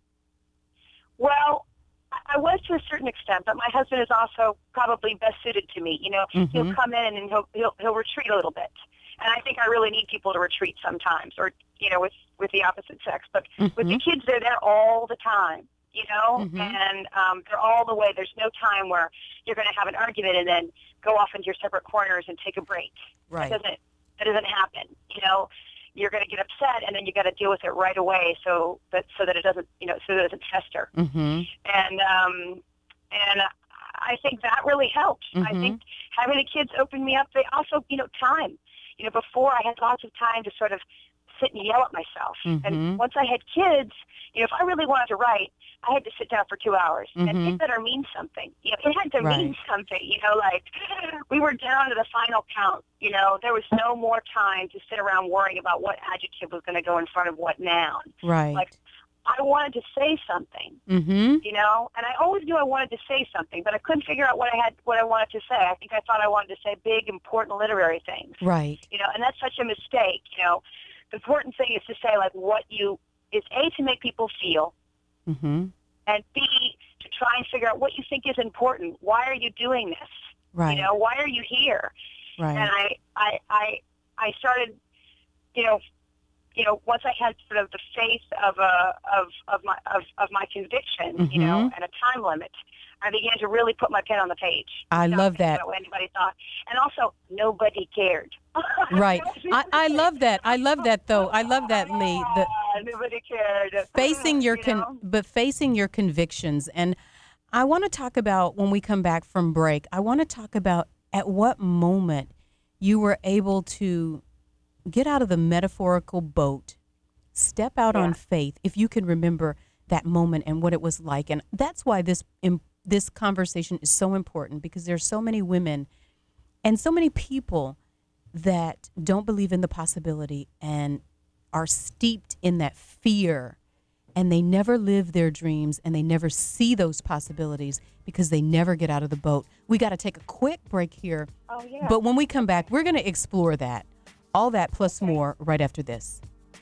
[SPEAKER 23] Well, I- I was to a certain extent, but my husband is also probably best suited to me. You know, he'll
[SPEAKER 3] Mhm.
[SPEAKER 23] come in and he'll, he'll he'll retreat a little bit, and I think I really need people to retreat sometimes, or you know, with with the opposite sex. But with the
[SPEAKER 3] Mhm.
[SPEAKER 23] kids, they're there all the time. You know,
[SPEAKER 3] Mhm.
[SPEAKER 23] and um, they're all the way. There's no time where you're going to have an argument and then go off into your separate corners and take a break.
[SPEAKER 3] Right.
[SPEAKER 23] That doesn't that doesn't happen. You know, you're going to get upset and then you got to deal with it right away, so that so that it doesn't you know so that it doesn't fester.
[SPEAKER 3] Mm-hmm.
[SPEAKER 23] And um, and I think that really helped. I
[SPEAKER 3] Mhm.
[SPEAKER 23] think having the kids open me up. They also, you know, time. You know, before I had lots of time to sort of sit and yell at myself.
[SPEAKER 3] Mhm.
[SPEAKER 23] And once I had kids, you know, if I really wanted to write, I had to sit down for two hours. And
[SPEAKER 3] Mhm.
[SPEAKER 23] it better mean something. You know, it had to mean
[SPEAKER 3] Right.
[SPEAKER 23] something. You know, like we were down to the final count. You know, there was no more time to sit around worrying about what adjective was going to go in front of what noun.
[SPEAKER 3] Right.
[SPEAKER 23] Like I wanted to say something.
[SPEAKER 3] Mm-hmm.
[SPEAKER 23] You know, and I always knew I wanted to say something, but I couldn't figure out what I had, what I wanted to say. I think I thought I wanted to say big, important literary things.
[SPEAKER 3] Right.
[SPEAKER 23] You know, and that's such a mistake. You know, the important thing is to say like what you is A, to make people feel,
[SPEAKER 3] Mm-hmm.
[SPEAKER 23] and B, to try and figure out what you think is important. Why are you doing this?
[SPEAKER 3] Right.
[SPEAKER 23] You know, why are you here?
[SPEAKER 3] Right.
[SPEAKER 23] And I, I, I, I started, you know, you know, once I had sort of the faith of a of of my of, of my conviction, mm-hmm. you know, and a time limit, I began to really put my pen on the page.
[SPEAKER 3] I love that.
[SPEAKER 23] What anybody thought, and also nobody cared.
[SPEAKER 3] Right. I, I love that. I love that though. I love that, Lee. The,
[SPEAKER 23] nobody cared.
[SPEAKER 3] Facing your
[SPEAKER 23] you
[SPEAKER 3] con-
[SPEAKER 23] know?
[SPEAKER 3] but facing your convictions, and I want to talk about when we come back from break. I want to talk about at what moment you were able to get out of the metaphorical boat, step out yeah. on faith, if you can remember that moment and what it was like. And that's why this im- this conversation is so important, because there's so many women and so many people that don't believe in the possibility and are steeped in that fear, and they never live their dreams and they never see those possibilities because they never get out of the boat. We got to take a quick break here.
[SPEAKER 23] Oh, yeah.
[SPEAKER 3] But when we come back, we're going to explore that. All that plus more right after this.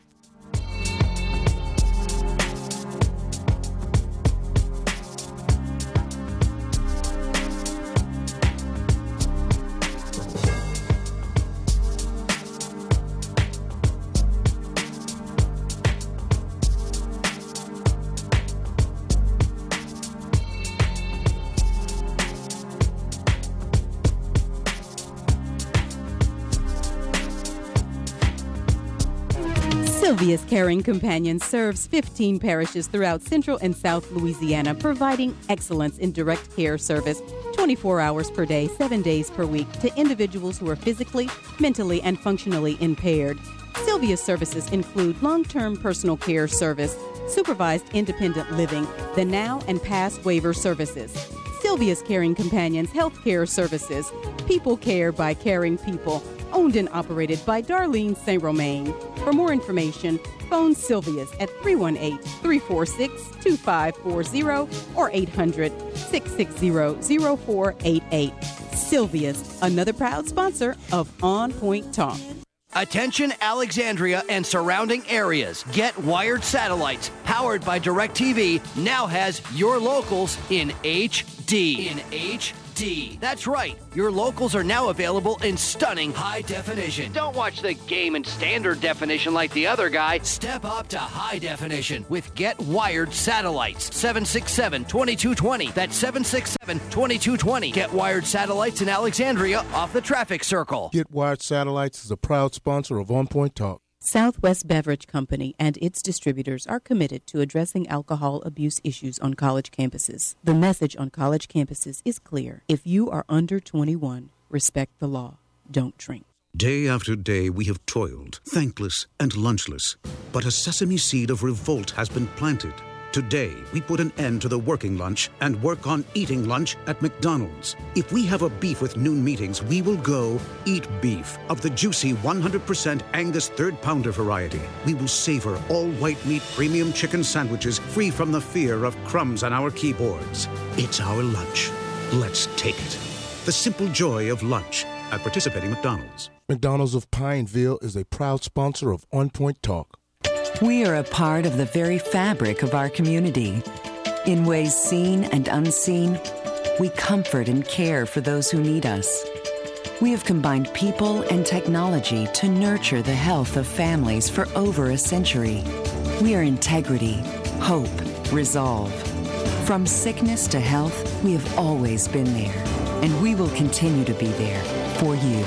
[SPEAKER 3] Sylvia's Caring Companion serves fifteen parishes throughout Central and South Louisiana, providing excellence in direct care service twenty-four hours per day, seven days per week to individuals who are physically, mentally, and functionally impaired. Sylvia's services include long-term personal care service, supervised independent living, the now and past waiver services. Sylvia's Caring Companions Health Care Services, people care by caring people, owned and operated by Darlene Saint Romain. For more information, phone Sylvia's at three one eight, three four six, two five four zero or eight hundred, six six zero, zero four eight eight. Sylvia's, another proud sponsor of On Point Talk.
[SPEAKER 4] Attention Alexandria and surrounding areas. Get Wired Satellites, powered by DirecTV, now has your locals in H D. In H D. That's right. Your locals are now available in stunning high definition. Don't watch the game in standard definition like the other guy. Step up to high definition with Get Wired Satellites. seven six seven, two two two zero. That's seven six seven, two two two zero. Get Wired Satellites in Alexandria off the traffic circle.
[SPEAKER 5] Get Wired Satellites is a proud sponsor of On Point Talk.
[SPEAKER 3] Southwest Beverage Company and its distributors are committed to addressing alcohol abuse issues on college campuses. The message on college campuses is clear. If you are under twenty-one, respect the law. Don't drink.
[SPEAKER 6] Day after day we have toiled, thankless and lunchless. But a sesame seed of revolt has been planted. Today, we put an end to the working lunch and work on eating lunch at McDonald's. If we have a beef with noon meetings, we will go eat beef of the juicy one hundred percent Angus third pounder variety. We will savor all white meat premium chicken sandwiches free from the fear of crumbs on our keyboards. It's our lunch. Let's take it. The simple joy of lunch at participating McDonald's.
[SPEAKER 5] McDonald's of Pineville is a proud sponsor of On Point Talk.
[SPEAKER 7] We are a part of the very fabric of our community. In ways seen and unseen, we comfort and care for those who need us. We have combined people and technology to nurture the health of families for over a century. We are integrity, hope, resolve. From sickness to health, we have always been there, and we will continue to be there for you.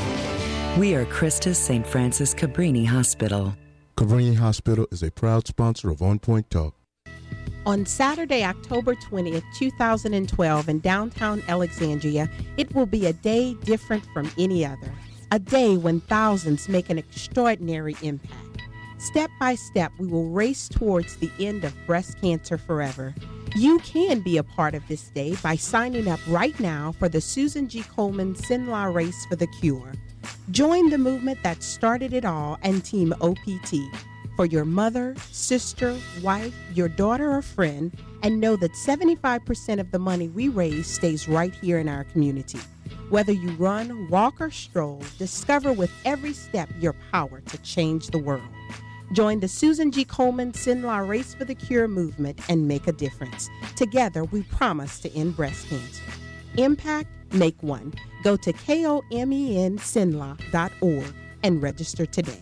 [SPEAKER 7] We are Christus Saint Francis Cabrini Hospital.
[SPEAKER 5] Cabrini Hospital is a proud sponsor of On Point Talk.
[SPEAKER 24] On Saturday, October twentieth, two thousand twelve, in downtown Alexandria, it will be a day different from any other. A day when thousands make an extraordinary impact. Step by step, we will race towards the end of breast cancer forever. You can be a part of this day by signing up right now for the Susan G. Komen Sinla Race for the Cure. Join the movement that started it all and Team O P T for your mother, sister, wife, your daughter, or friend, and know that seventy-five percent of the money we raise stays right here in our community. Whether you run, walk, or stroll, discover with every step your power to change the world. Join the Susan G. Komen Sinla Race for the Cure movement and make a difference. Together, we promise to end breast cancer. Impact, make one. Go to komen sinla dot org and register today.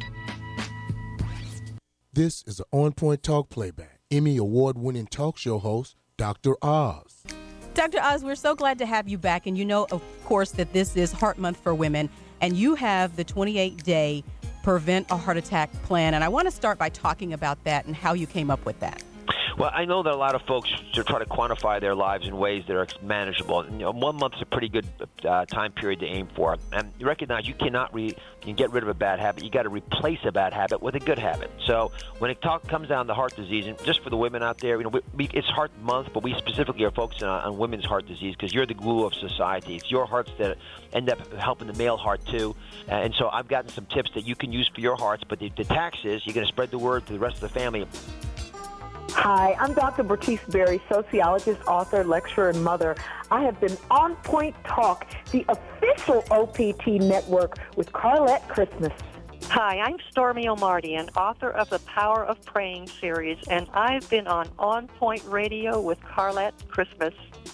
[SPEAKER 5] This is an On Point Talk playback. Emmy award-winning talk show host, Doctor Oz.
[SPEAKER 3] Doctor Oz, we're so glad to have you back. And you know, of course, that this is Heart Month for Women, and you have the twenty-eight day Prevent a Heart Attack plan. And I want to start by talking about that and how you came up with that.
[SPEAKER 1] Well, I know that a lot of folks to try to quantify their lives in ways that are manageable. And, you know, one month is a pretty good uh, time period to aim for. And you recognize you cannot re- you can get rid of a bad habit. You got to replace a bad habit with a good habit. So when it talk, comes down to heart disease, and just for the women out there, you know, we, we, it's Heart Month, but we specifically are focusing on, on women's heart disease because you're the glue of society. It's your hearts that end up helping the male heart too. Uh, and so I've gotten some tips that you can use for your hearts. But the, the tax is you're going to spread the word to the rest of the family.
[SPEAKER 8] Hi, I'm Doctor Bertice Berry, sociologist, author, lecturer, and mother. I have been On Point Talk, the official O P T network with Carlette Christmas.
[SPEAKER 9] Hi, I'm Stormy O'Mardian, author of the Power of Praying series, and I've been on On Point Radio with Carlette Christmas.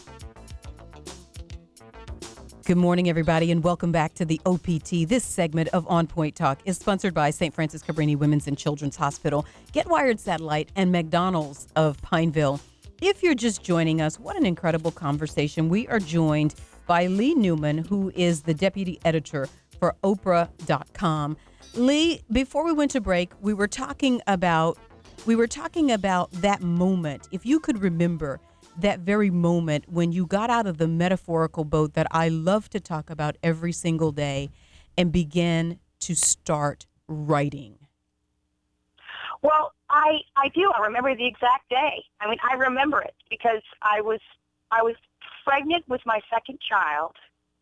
[SPEAKER 3] Good morning, everybody, and welcome back to the O P T. This segment of On Point Talk is sponsored by Saint Francis Cabrini Women's and Children's Hospital, Get Wired Satellite, and McDonald's of Pineville. If you're just joining us, what an incredible conversation. We are joined by Lee Newman, who is the deputy editor for Oprah dot com. Lee, before we went to break, we were talking about we were talking about that moment. If you could remember that very moment when you got out of the metaphorical boat that I love to talk about every single day and began to start writing.
[SPEAKER 23] Well, I I do. I remember the exact day. I mean, I remember it because I was I was pregnant with my second child,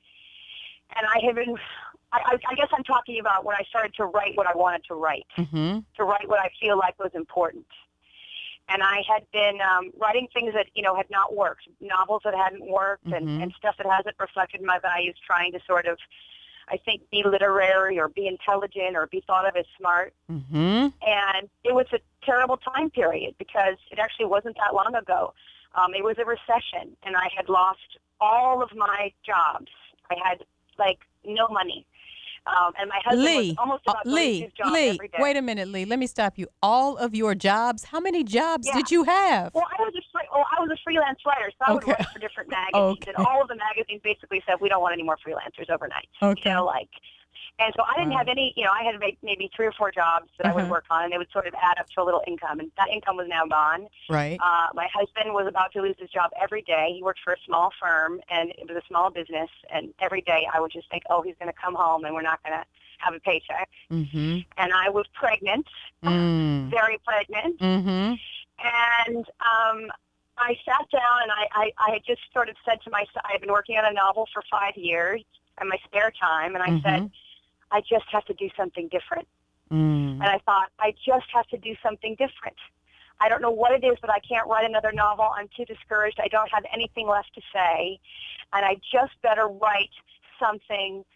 [SPEAKER 23] and I had been. I, I guess I'm talking about when I started to write what I wanted to write,
[SPEAKER 3] mm-hmm.
[SPEAKER 23] to write what I feel like was important. And I had been um, writing things that, you know, had not worked, novels that hadn't worked,
[SPEAKER 3] mm-hmm.
[SPEAKER 23] and, and stuff that hasn't reflected my values, trying to sort of, I think, be literary or be intelligent or be thought of as smart.
[SPEAKER 3] Mm-hmm.
[SPEAKER 23] And it was a terrible time period because it actually wasn't that long ago. Um, it was a recession, and I had lost all of my jobs. I had, like, no money. Um, and my husband
[SPEAKER 3] Lee,
[SPEAKER 23] was almost about
[SPEAKER 3] uh,
[SPEAKER 23] to
[SPEAKER 3] Lee,
[SPEAKER 23] lose his job
[SPEAKER 3] Lee,
[SPEAKER 23] every day.
[SPEAKER 3] wait a minute, Lee. Let me stop you. All of your jobs, how many jobs
[SPEAKER 23] Yeah.
[SPEAKER 3] did you have?
[SPEAKER 23] Well, I was a free, well, I was a freelance writer, so I
[SPEAKER 3] Okay.
[SPEAKER 23] would write for different magazines,
[SPEAKER 3] Okay.
[SPEAKER 23] and all of the magazines basically said we don't want any more freelancers overnight.
[SPEAKER 3] Okay.
[SPEAKER 23] You know, like, and so I didn't
[SPEAKER 3] Wow.
[SPEAKER 23] have any. You know, I had maybe, maybe three or four jobs that I would
[SPEAKER 3] Uh-huh.
[SPEAKER 23] work on, and they would sort of add up to a little income, and that income was now gone.
[SPEAKER 3] Right.
[SPEAKER 23] Uh, my husband was about to lose his job every day. He worked for a small firm, and it was a small business, and every day I would just think, oh, he's going to come home, and we're not going to have a paycheck.
[SPEAKER 3] Mm-hmm.
[SPEAKER 23] And I was pregnant,
[SPEAKER 3] Mm.
[SPEAKER 23] very pregnant.
[SPEAKER 3] Mm-hmm.
[SPEAKER 23] And um, I sat down and I, I, I had just sort of said to myself, I had been working on a novel for five years in my spare time, and I
[SPEAKER 3] Mhm.
[SPEAKER 23] said, I just have to do something different.
[SPEAKER 3] Mm.
[SPEAKER 23] And I thought, I just have to do something different. I don't know what it is, but I can't write another novel. I'm too discouraged. I don't have anything left to say. And I just better write something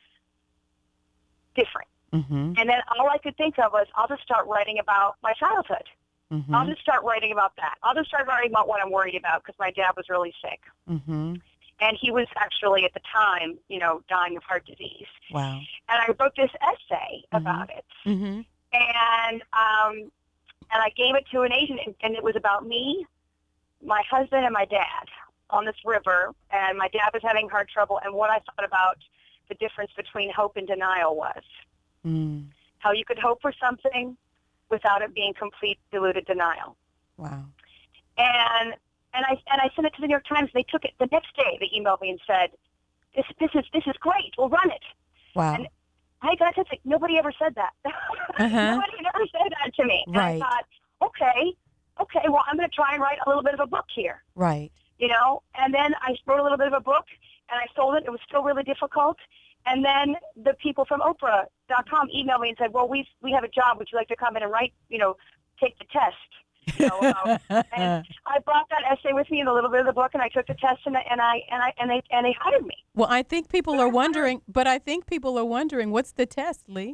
[SPEAKER 23] different.
[SPEAKER 3] Mm-hmm.
[SPEAKER 23] And then all I could think of was, I'll just start writing about my childhood.
[SPEAKER 3] Mm-hmm.
[SPEAKER 23] I'll just start writing about that. I'll just start writing about what I'm worried about because my dad was really sick.
[SPEAKER 3] Mm-hmm.
[SPEAKER 23] And he was actually, at the time, you know, dying of heart disease.
[SPEAKER 3] Wow.
[SPEAKER 23] And I wrote this essay
[SPEAKER 3] Mhm.
[SPEAKER 23] about it.
[SPEAKER 3] Mm-hmm.
[SPEAKER 23] And um, and I gave it to an agent, and, and it was about me, my husband, and my dad on this river. And my dad was having heart trouble, and what I thought about the difference between hope and denial was.
[SPEAKER 3] Mm.
[SPEAKER 23] How you could hope for something without it being complete, diluted denial.
[SPEAKER 3] Wow.
[SPEAKER 23] And and I and I sent it to the New York Times. They took it the next day. They emailed me and said, "This this is this is great. We'll run it."
[SPEAKER 3] Wow.
[SPEAKER 23] And I got to think, nobody ever said that.
[SPEAKER 3] Uh-huh.
[SPEAKER 23] Nobody had ever said that to me.
[SPEAKER 3] Right.
[SPEAKER 23] And I thought, okay, okay, well, I'm going to try and write a little bit of a book here.
[SPEAKER 3] Right.
[SPEAKER 23] You know, and then I wrote a little bit of a book, and I sold it. It was still really difficult. And then the people from Oprah dot com emailed me and said, well, we we have a job. Would you like to come in and write, you know, take the test? You know, um, and I brought that essay with me and a little bit of the book, and I took the test, and I, and I and I and they and they hired me.
[SPEAKER 3] Well, I think people are wondering, but I think people are wondering, what's the test, Lee?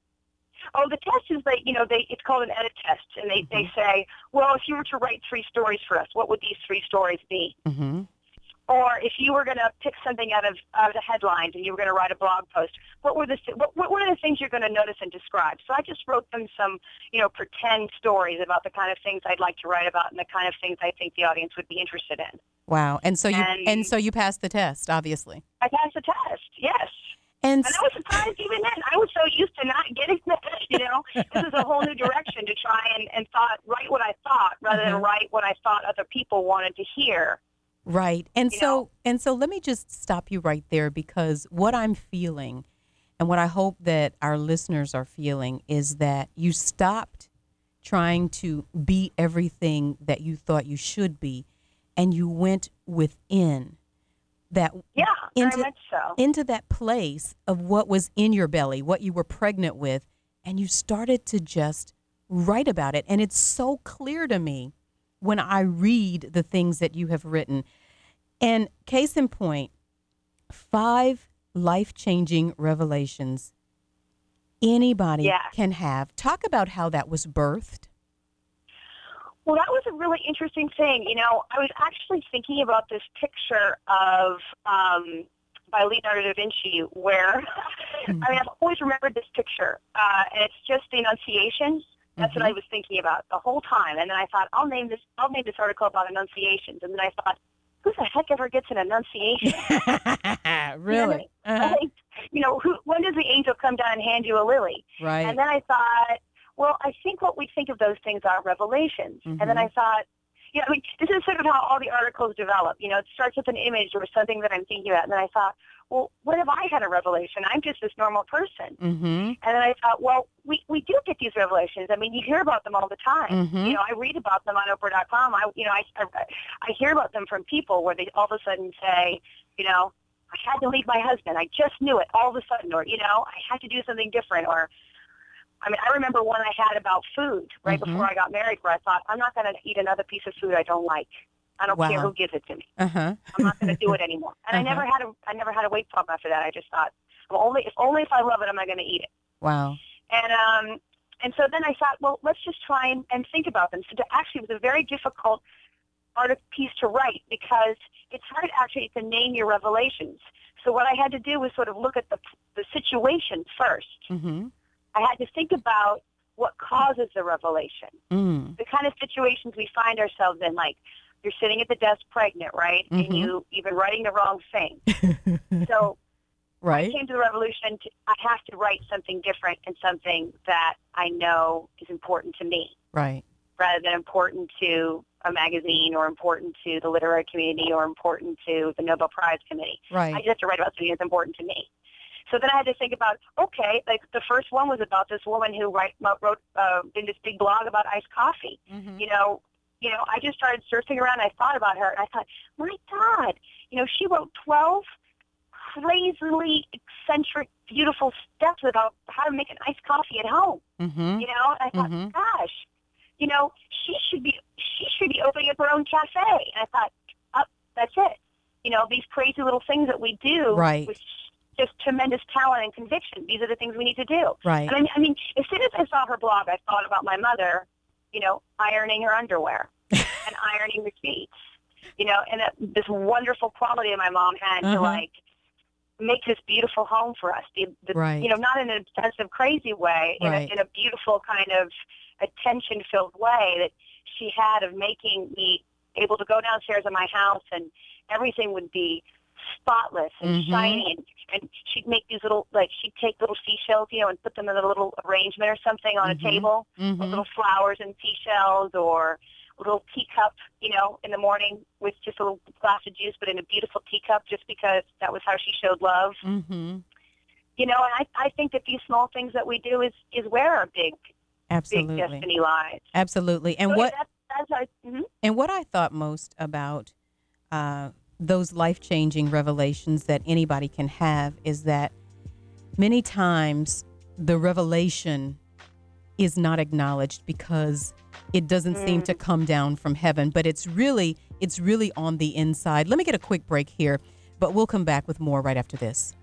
[SPEAKER 23] Oh, the test is like, you know, they it's called an edit test, and they, they say, well, if you were to write three stories for us, what would these three stories be?
[SPEAKER 3] Mm-hmm.
[SPEAKER 23] Or if you were going to pick something out of, out of the headlines and you were going to write a blog post, what were the what, what are the things you're going to notice and describe? So I just wrote them some, you know, pretend stories about the kind of things I'd like to write about and the kind of things I think the audience would be interested in.
[SPEAKER 3] Wow. And so you
[SPEAKER 23] And-
[SPEAKER 3] and so you passed the test, obviously.
[SPEAKER 23] I passed the test, yes.
[SPEAKER 3] And,
[SPEAKER 23] and I was surprised even then. I was so used to not getting that, you know. This is a whole new direction to try and, and thought, write what I thought rather
[SPEAKER 3] Uh-huh.
[SPEAKER 23] than write what I thought other people wanted to hear.
[SPEAKER 3] Right. And
[SPEAKER 23] You
[SPEAKER 3] so
[SPEAKER 23] know?
[SPEAKER 3] and so let me just stop you right there, because what I'm feeling and what I hope that our listeners are feeling is that you stopped trying to be everything that you thought you should be, and you went within that
[SPEAKER 23] Yeah, very
[SPEAKER 3] into,
[SPEAKER 23] much so.
[SPEAKER 3] into that place of what was in your belly, what you were pregnant with, and you started to just write about it. And it's so clear to me when I read the things that you have written. And case in point, five life-changing revelations anybody
[SPEAKER 23] Yes.
[SPEAKER 3] can have. Talk about how that was birthed.
[SPEAKER 23] Well, that was a really interesting thing. You know, I was actually thinking about this picture of um, by Leonardo da Vinci, where I mean, I've always remembered this picture, uh, and it's just the Annunciations. That's what I was thinking about the whole time. And then I thought, I'll name this. I'll name this article about Annunciations. And then I thought, who the heck ever gets an Annunciation?
[SPEAKER 3] Really?
[SPEAKER 23] You know, like, you know, who, when does the angel come down and hand you a lily?
[SPEAKER 3] Right.
[SPEAKER 23] And then I thought, well, I think what we think of those things are revelations. And then I thought, you know, I mean, this is sort of how all the articles develop. You know, it starts with an image or something that I'm thinking about. And then I thought, well, what if I had a revelation? I'm just this normal person.
[SPEAKER 3] Mm-hmm.
[SPEAKER 23] And then I thought, well, we, we do get these revelations. I mean, you hear about them all the time.
[SPEAKER 3] Mhm.
[SPEAKER 23] You know, I read about them on Oprah dot com. I, you know, I, I, I hear about them from people where they all of a sudden say, you know, I had to leave my husband. I just knew it all of a sudden. Or, you know, I had to do something different. Or, I mean, I remember one I had about food right
[SPEAKER 3] Mhm.
[SPEAKER 23] before I got married where I thought, I'm not going to eat another piece of food I don't like. I don't care
[SPEAKER 3] Wow.
[SPEAKER 23] who gives it to me.
[SPEAKER 3] Uh-huh.
[SPEAKER 23] I'm not going to do it anymore. And I
[SPEAKER 3] Uh-huh.
[SPEAKER 23] never had a, I never had a weight problem after that. I just thought, well, only if only if I love it am I going to eat it.
[SPEAKER 3] Wow.
[SPEAKER 23] And um, and so then I thought, well, let's just try and, and think about them. So to, actually, it was a very difficult article piece to write because it's hard actually to name your revelations. So what I had to do was sort of look at the the situation first.
[SPEAKER 3] Mm-hmm.
[SPEAKER 23] I had to think about what causes the revelation.
[SPEAKER 3] Mm.
[SPEAKER 23] The kind of situations we find ourselves in, like you're sitting at the desk pregnant, right?
[SPEAKER 3] Mhm.
[SPEAKER 23] And you, you've been writing the wrong thing. So
[SPEAKER 3] Right.
[SPEAKER 23] I came to the revolution, to, I have to write something different and something that I know is important to me
[SPEAKER 3] Right.
[SPEAKER 23] rather than important to a magazine or important to the literary community or important to the Nobel Prize committee.
[SPEAKER 3] Right.
[SPEAKER 23] I just have to write about something that's important to me. So then I had to think about, okay, like the first one was about this woman who write, wrote uh, in this big blog about iced coffee.
[SPEAKER 3] Mm-hmm.
[SPEAKER 23] You know, you know, I just started surfing around. And I thought about her, and I thought, my God, you know, she wrote twelve crazily eccentric, beautiful steps about how to make an iced coffee at home.
[SPEAKER 3] Mm-hmm.
[SPEAKER 23] You know, and I thought,
[SPEAKER 3] Mhm.
[SPEAKER 23] gosh, you know, she should be she should be opening up her own cafe. And I thought, oh, that's it. You know, these crazy little things that we do
[SPEAKER 3] Right.
[SPEAKER 23] with just tremendous talent and conviction. These are the things we need to do.
[SPEAKER 3] Right.
[SPEAKER 23] And I mean, I mean, as soon as I saw her blog, I thought about my mother, you know, ironing her underwear and ironing the sheets, you know, and that, this wonderful quality that my mom had to
[SPEAKER 3] Uh-huh.
[SPEAKER 23] like make this beautiful home for us. The, the,
[SPEAKER 3] Right.
[SPEAKER 23] You know, not in an obsessive, crazy way, in,
[SPEAKER 3] Right.
[SPEAKER 23] a, in a beautiful kind of attention-filled way that she had of making me able to go downstairs in my house and everything would be spotless and
[SPEAKER 3] Mhm.
[SPEAKER 23] shiny, and, and she'd make these little, like, she'd take little seashells, you know, and put them in a little arrangement or something on
[SPEAKER 3] Mhm.
[SPEAKER 23] a table,
[SPEAKER 3] Mhm.
[SPEAKER 23] with little flowers and seashells, or a little teacup, you know, in the morning with just a little glass of juice, but in a beautiful teacup, just because that was how she showed love.
[SPEAKER 3] Mm-hmm.
[SPEAKER 23] You know, and I, I think that these small things that we do is, is where our big,
[SPEAKER 3] Absolutely.
[SPEAKER 23] big destiny lies.
[SPEAKER 3] Absolutely. And
[SPEAKER 23] So
[SPEAKER 3] what
[SPEAKER 23] That's, that's our, mhm.
[SPEAKER 3] and what I thought most about uh, those life-changing revelations that anybody can have is that many times the revelation is not acknowledged because it doesn't seem to come down from heaven, but it's really it's really on the inside. Let me get a quick break here, but we'll come back with more right after this.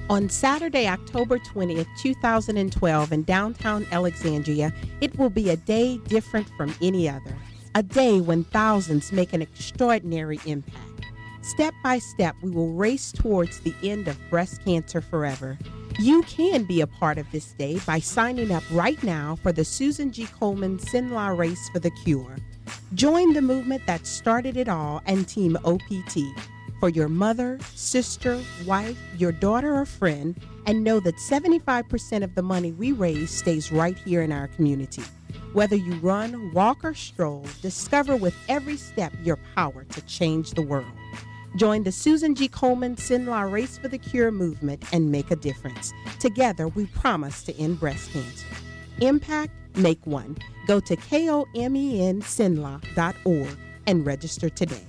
[SPEAKER 24] On Saturday, October twentieth, two thousand twelve, in downtown Alexandria, it will be a day different from any other. A day when thousands make an extraordinary impact. Step by step, we will race towards the end of breast cancer forever. You can be a part of this day by signing up right now for the Susan G. Komen Sinla Race for the Cure. Join the movement that started it all and Team O P T. For your mother, sister, wife, your daughter, or friend, and know that seventy-five percent of the money we raise stays right here in our community. Whether you run, walk, or stroll, discover with every step your power to change the world. Join the Susan G. Komen Sinla Race for the Cure movement and make a difference. Together, we promise to end breast cancer. Impact, make one. Go to komen sinla dot org and register today.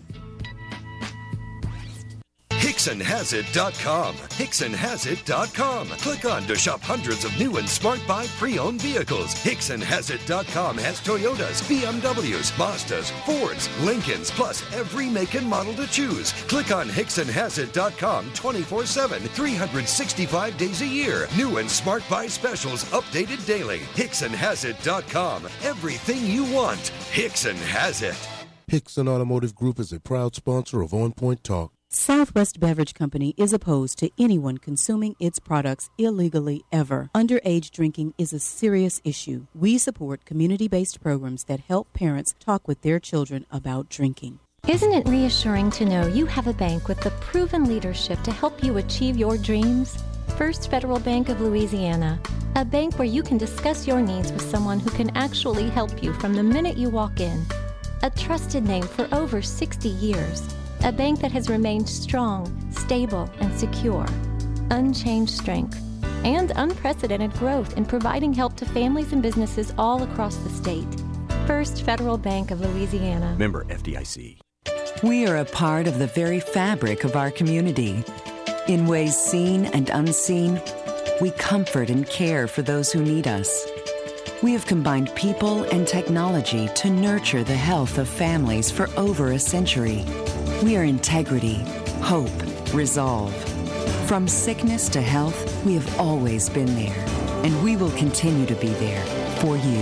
[SPEAKER 2] Hickson Has It dot com. Hickson Has It dot com. Click on to shop hundreds of new and smart buy pre-owned vehicles. Hickson Has It dot com has Toyotas, B M Ws, Mazdas, Fords, Lincolns, plus every make and model to choose. Click on Hickson Has It dot com twenty-four seven, three hundred sixty-five days a year. New and smart buy specials updated daily. Hickson Has It dot com. Everything you want. Hickson has it.
[SPEAKER 5] Hickson Automotive Group is a proud sponsor of On Point Talk.
[SPEAKER 3] Southwest Beverage Company is opposed to anyone consuming its products illegally ever. Underage drinking is a serious issue. We support community-based programs that help parents talk with their children about drinking.
[SPEAKER 10] Isn't it reassuring to know you have a bank with the proven leadership to help you achieve your dreams? First Federal Bank of Louisiana, a bank where you can discuss your needs with someone who can actually help you from the minute you walk in. A trusted name for over sixty years. A bank that has remained strong, stable, and secure. Unchanged strength and unprecedented growth in providing help to families and businesses all across the state. First Federal Bank of Louisiana.
[SPEAKER 11] Member F D I C.
[SPEAKER 7] We are a part of the very fabric of our community. In ways seen and unseen, we comfort and care for those who need us. We have combined people and technology to nurture the health of families for over a century. We are integrity, hope, resolve. From sickness to health, we have always been there, and we will continue to be there for you.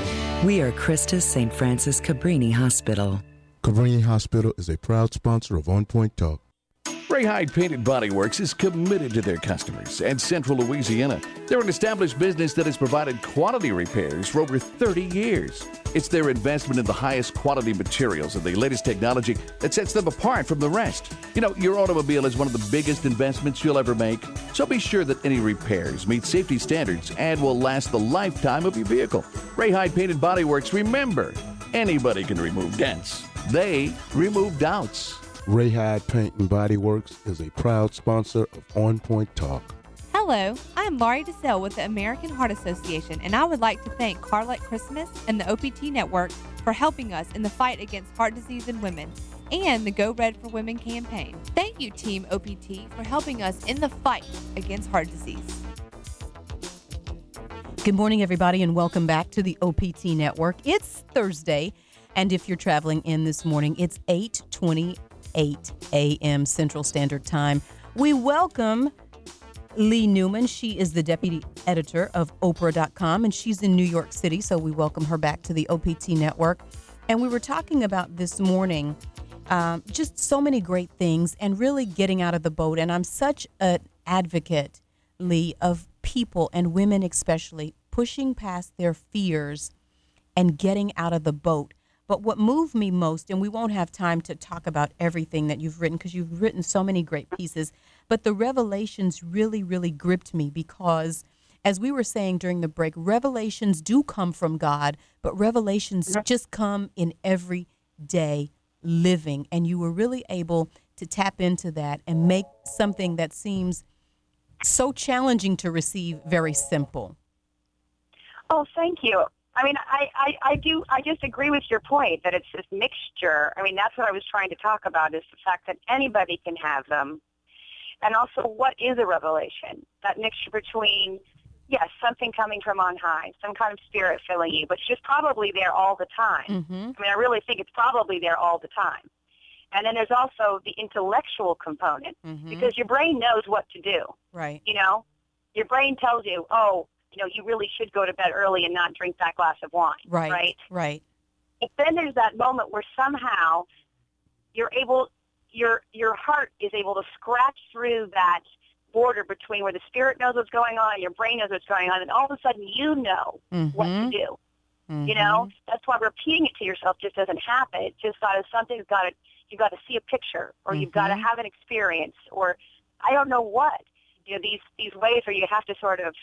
[SPEAKER 7] We are Christus Saint Francis Cabrini Hospital.
[SPEAKER 5] Cabrini Hospital is a proud sponsor of On Point Talk.
[SPEAKER 12] Ray Hyde Painted Body Works is committed to their customers and Central Louisiana. They're an established business that has provided quality repairs for over thirty years. It's their investment in the highest quality materials and the latest technology that sets them apart from the rest. You know, your automobile is one of the biggest investments you'll ever make, so be sure that any repairs meet safety standards and will last the lifetime of your vehicle. Ray Hyde Painted Body Works, remember, anybody can remove dents. They remove doubts.
[SPEAKER 5] Ray Hyde Paint and Body Works is a proud sponsor of On Point Talk.
[SPEAKER 25] Hello, I'm Laurie DeSalle with the American Heart Association, and I would like to thank Carlette Christmas and the O P T Network for helping us in the fight against heart disease in women and the Go Red for Women campaign. Thank you, Team O P T, for helping us in the fight against heart disease.
[SPEAKER 3] Good morning, everybody, and welcome back to the O P T Network. It's Thursday, and if you're traveling in this morning, it's eight twenty-eight a.m. Central Standard Time. We welcome Lee Newman. She is the deputy editor of Oprah dot com, and she's in New York City, so we welcome her back to the O P T Network. And we were talking about this morning um, just so many great things and really getting out of the boat. And I'm such an advocate, Lee, of people and women especially pushing past their fears and getting out of the boat. But what moved me most, and we won't have time to talk about everything that you've written because you've written so many great pieces, but the revelations really, really gripped me because, as we were saying during the break, revelations do come from God, but revelations just come in everyday living. And you were really able to tap into that and make something that seems so challenging to receive very simple.
[SPEAKER 23] Oh, thank you. I mean, I, I, I do, I just agree with your point that it's this mixture. I mean, that's what I was trying to talk about is the fact that anybody can have them. And also, what is a revelation? That mixture between, yes, something coming from on high, some kind of spirit filling you, but it's just probably there all the time.
[SPEAKER 3] Mm-hmm.
[SPEAKER 23] I mean, I really think it's probably there all the time. And then there's also the intellectual component,
[SPEAKER 3] Mhm.
[SPEAKER 23] because your brain knows what to do.
[SPEAKER 3] Right.
[SPEAKER 23] You know, your brain tells you, oh, you know, you really should go to bed early and not drink that glass of wine.
[SPEAKER 3] Right.
[SPEAKER 23] Right.
[SPEAKER 3] Right.
[SPEAKER 23] But then there's that moment where somehow you're able, your your heart is able to scratch through that border between where the spirit knows what's going on and your brain knows what's going on, and all of a sudden you know what to
[SPEAKER 3] Mhm.
[SPEAKER 23] do.
[SPEAKER 3] Mhm.
[SPEAKER 23] You know, that's why repeating it to yourself just doesn't happen. It just got to, something's got to, you got to see a picture, or you've got to
[SPEAKER 3] Mhm.
[SPEAKER 23] have an experience, or I don't know what. You know, these these ways where you have to sort of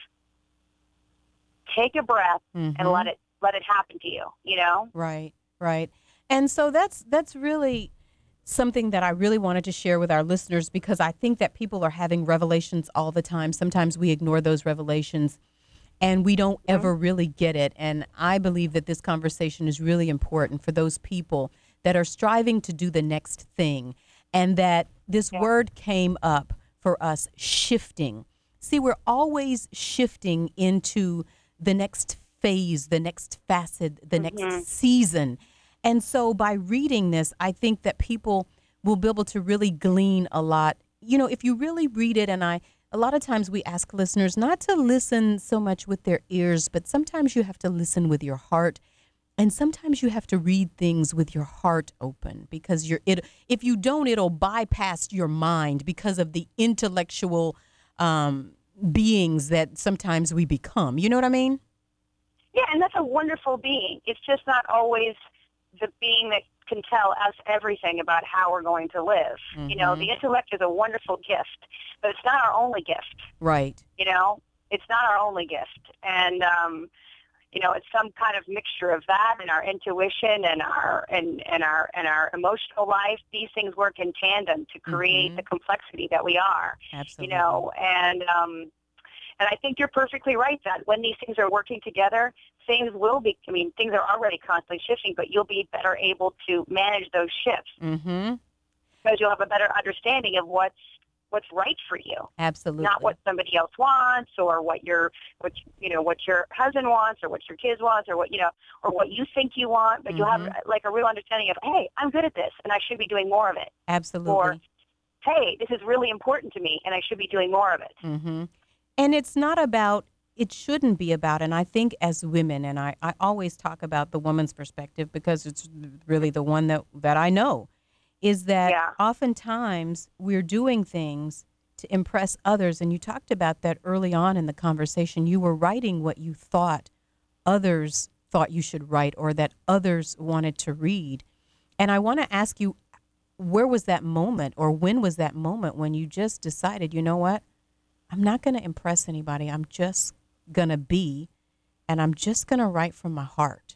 [SPEAKER 23] take a breath and
[SPEAKER 3] Mhm.
[SPEAKER 23] let it let it happen to you. You know.
[SPEAKER 3] Right, right. And so that's that's really something that I really wanted to share with our listeners, because I think that people are having revelations all the time. Sometimes we ignore those revelations and we don't ever really get it. And I believe that this conversation is really important for those people that are striving to do the next thing, and that this word came up for us, shifting. See, we're always shifting into the next phase, the next facet, the
[SPEAKER 23] Mhm.
[SPEAKER 3] next season. And so by reading this, I think that people will be able to really glean a lot. You know, if you really read it, and I, a lot of times we ask listeners not to listen so much with their ears, but sometimes you have to listen with your heart. And sometimes you have to read things with your heart open, because you're, it, if you don't, it'll bypass your mind because of the intellectual um, beings that sometimes we become. You know what I mean?
[SPEAKER 23] Yeah, and that's a wonderful being. It's just not always the being that can tell us everything about how we're going to live. You know,
[SPEAKER 3] Mhm.
[SPEAKER 23] the intellect is a wonderful gift, but it's not our only gift.
[SPEAKER 3] Right.
[SPEAKER 23] You know, it's not our only gift. And, um, you know, it's some kind of mixture of that and our intuition and our and, and our and our emotional life. These things work in tandem to create
[SPEAKER 3] Mhm.
[SPEAKER 23] the complexity that we are.
[SPEAKER 3] Absolutely.
[SPEAKER 23] You know, and um, and I think you're perfectly right that when these things are working together, things will be, I mean, things are already constantly shifting, but you'll be better able to manage those shifts
[SPEAKER 3] Mm-hmm.
[SPEAKER 23] because you'll have a better understanding of what's what's right for you.
[SPEAKER 3] Absolutely.
[SPEAKER 23] Not what somebody else wants, or what your what you know what your husband wants, or what your kids want, or what you know or what you think you want, but you'll have
[SPEAKER 3] Mhm.
[SPEAKER 23] like a real understanding of, hey, I'm good at this and I should be doing more of it.
[SPEAKER 3] Absolutely.
[SPEAKER 23] Or, hey, this is really important to me and I should be doing more of it.
[SPEAKER 3] Mm-hmm. And it's not about, it shouldn't be about, and I think as women, and I, I always talk about the woman's perspective because it's really the one that, that I know, is that
[SPEAKER 23] Yeah.
[SPEAKER 3] oftentimes we're doing things to impress others. And you talked about that early on in the conversation. You were writing what you thought others thought you should write, or that others wanted to read. And I want to ask you, where was that moment, or when was that moment when you just decided, you know what? I'm not going to impress anybody. I'm just going to be, and I'm just going to write from my heart.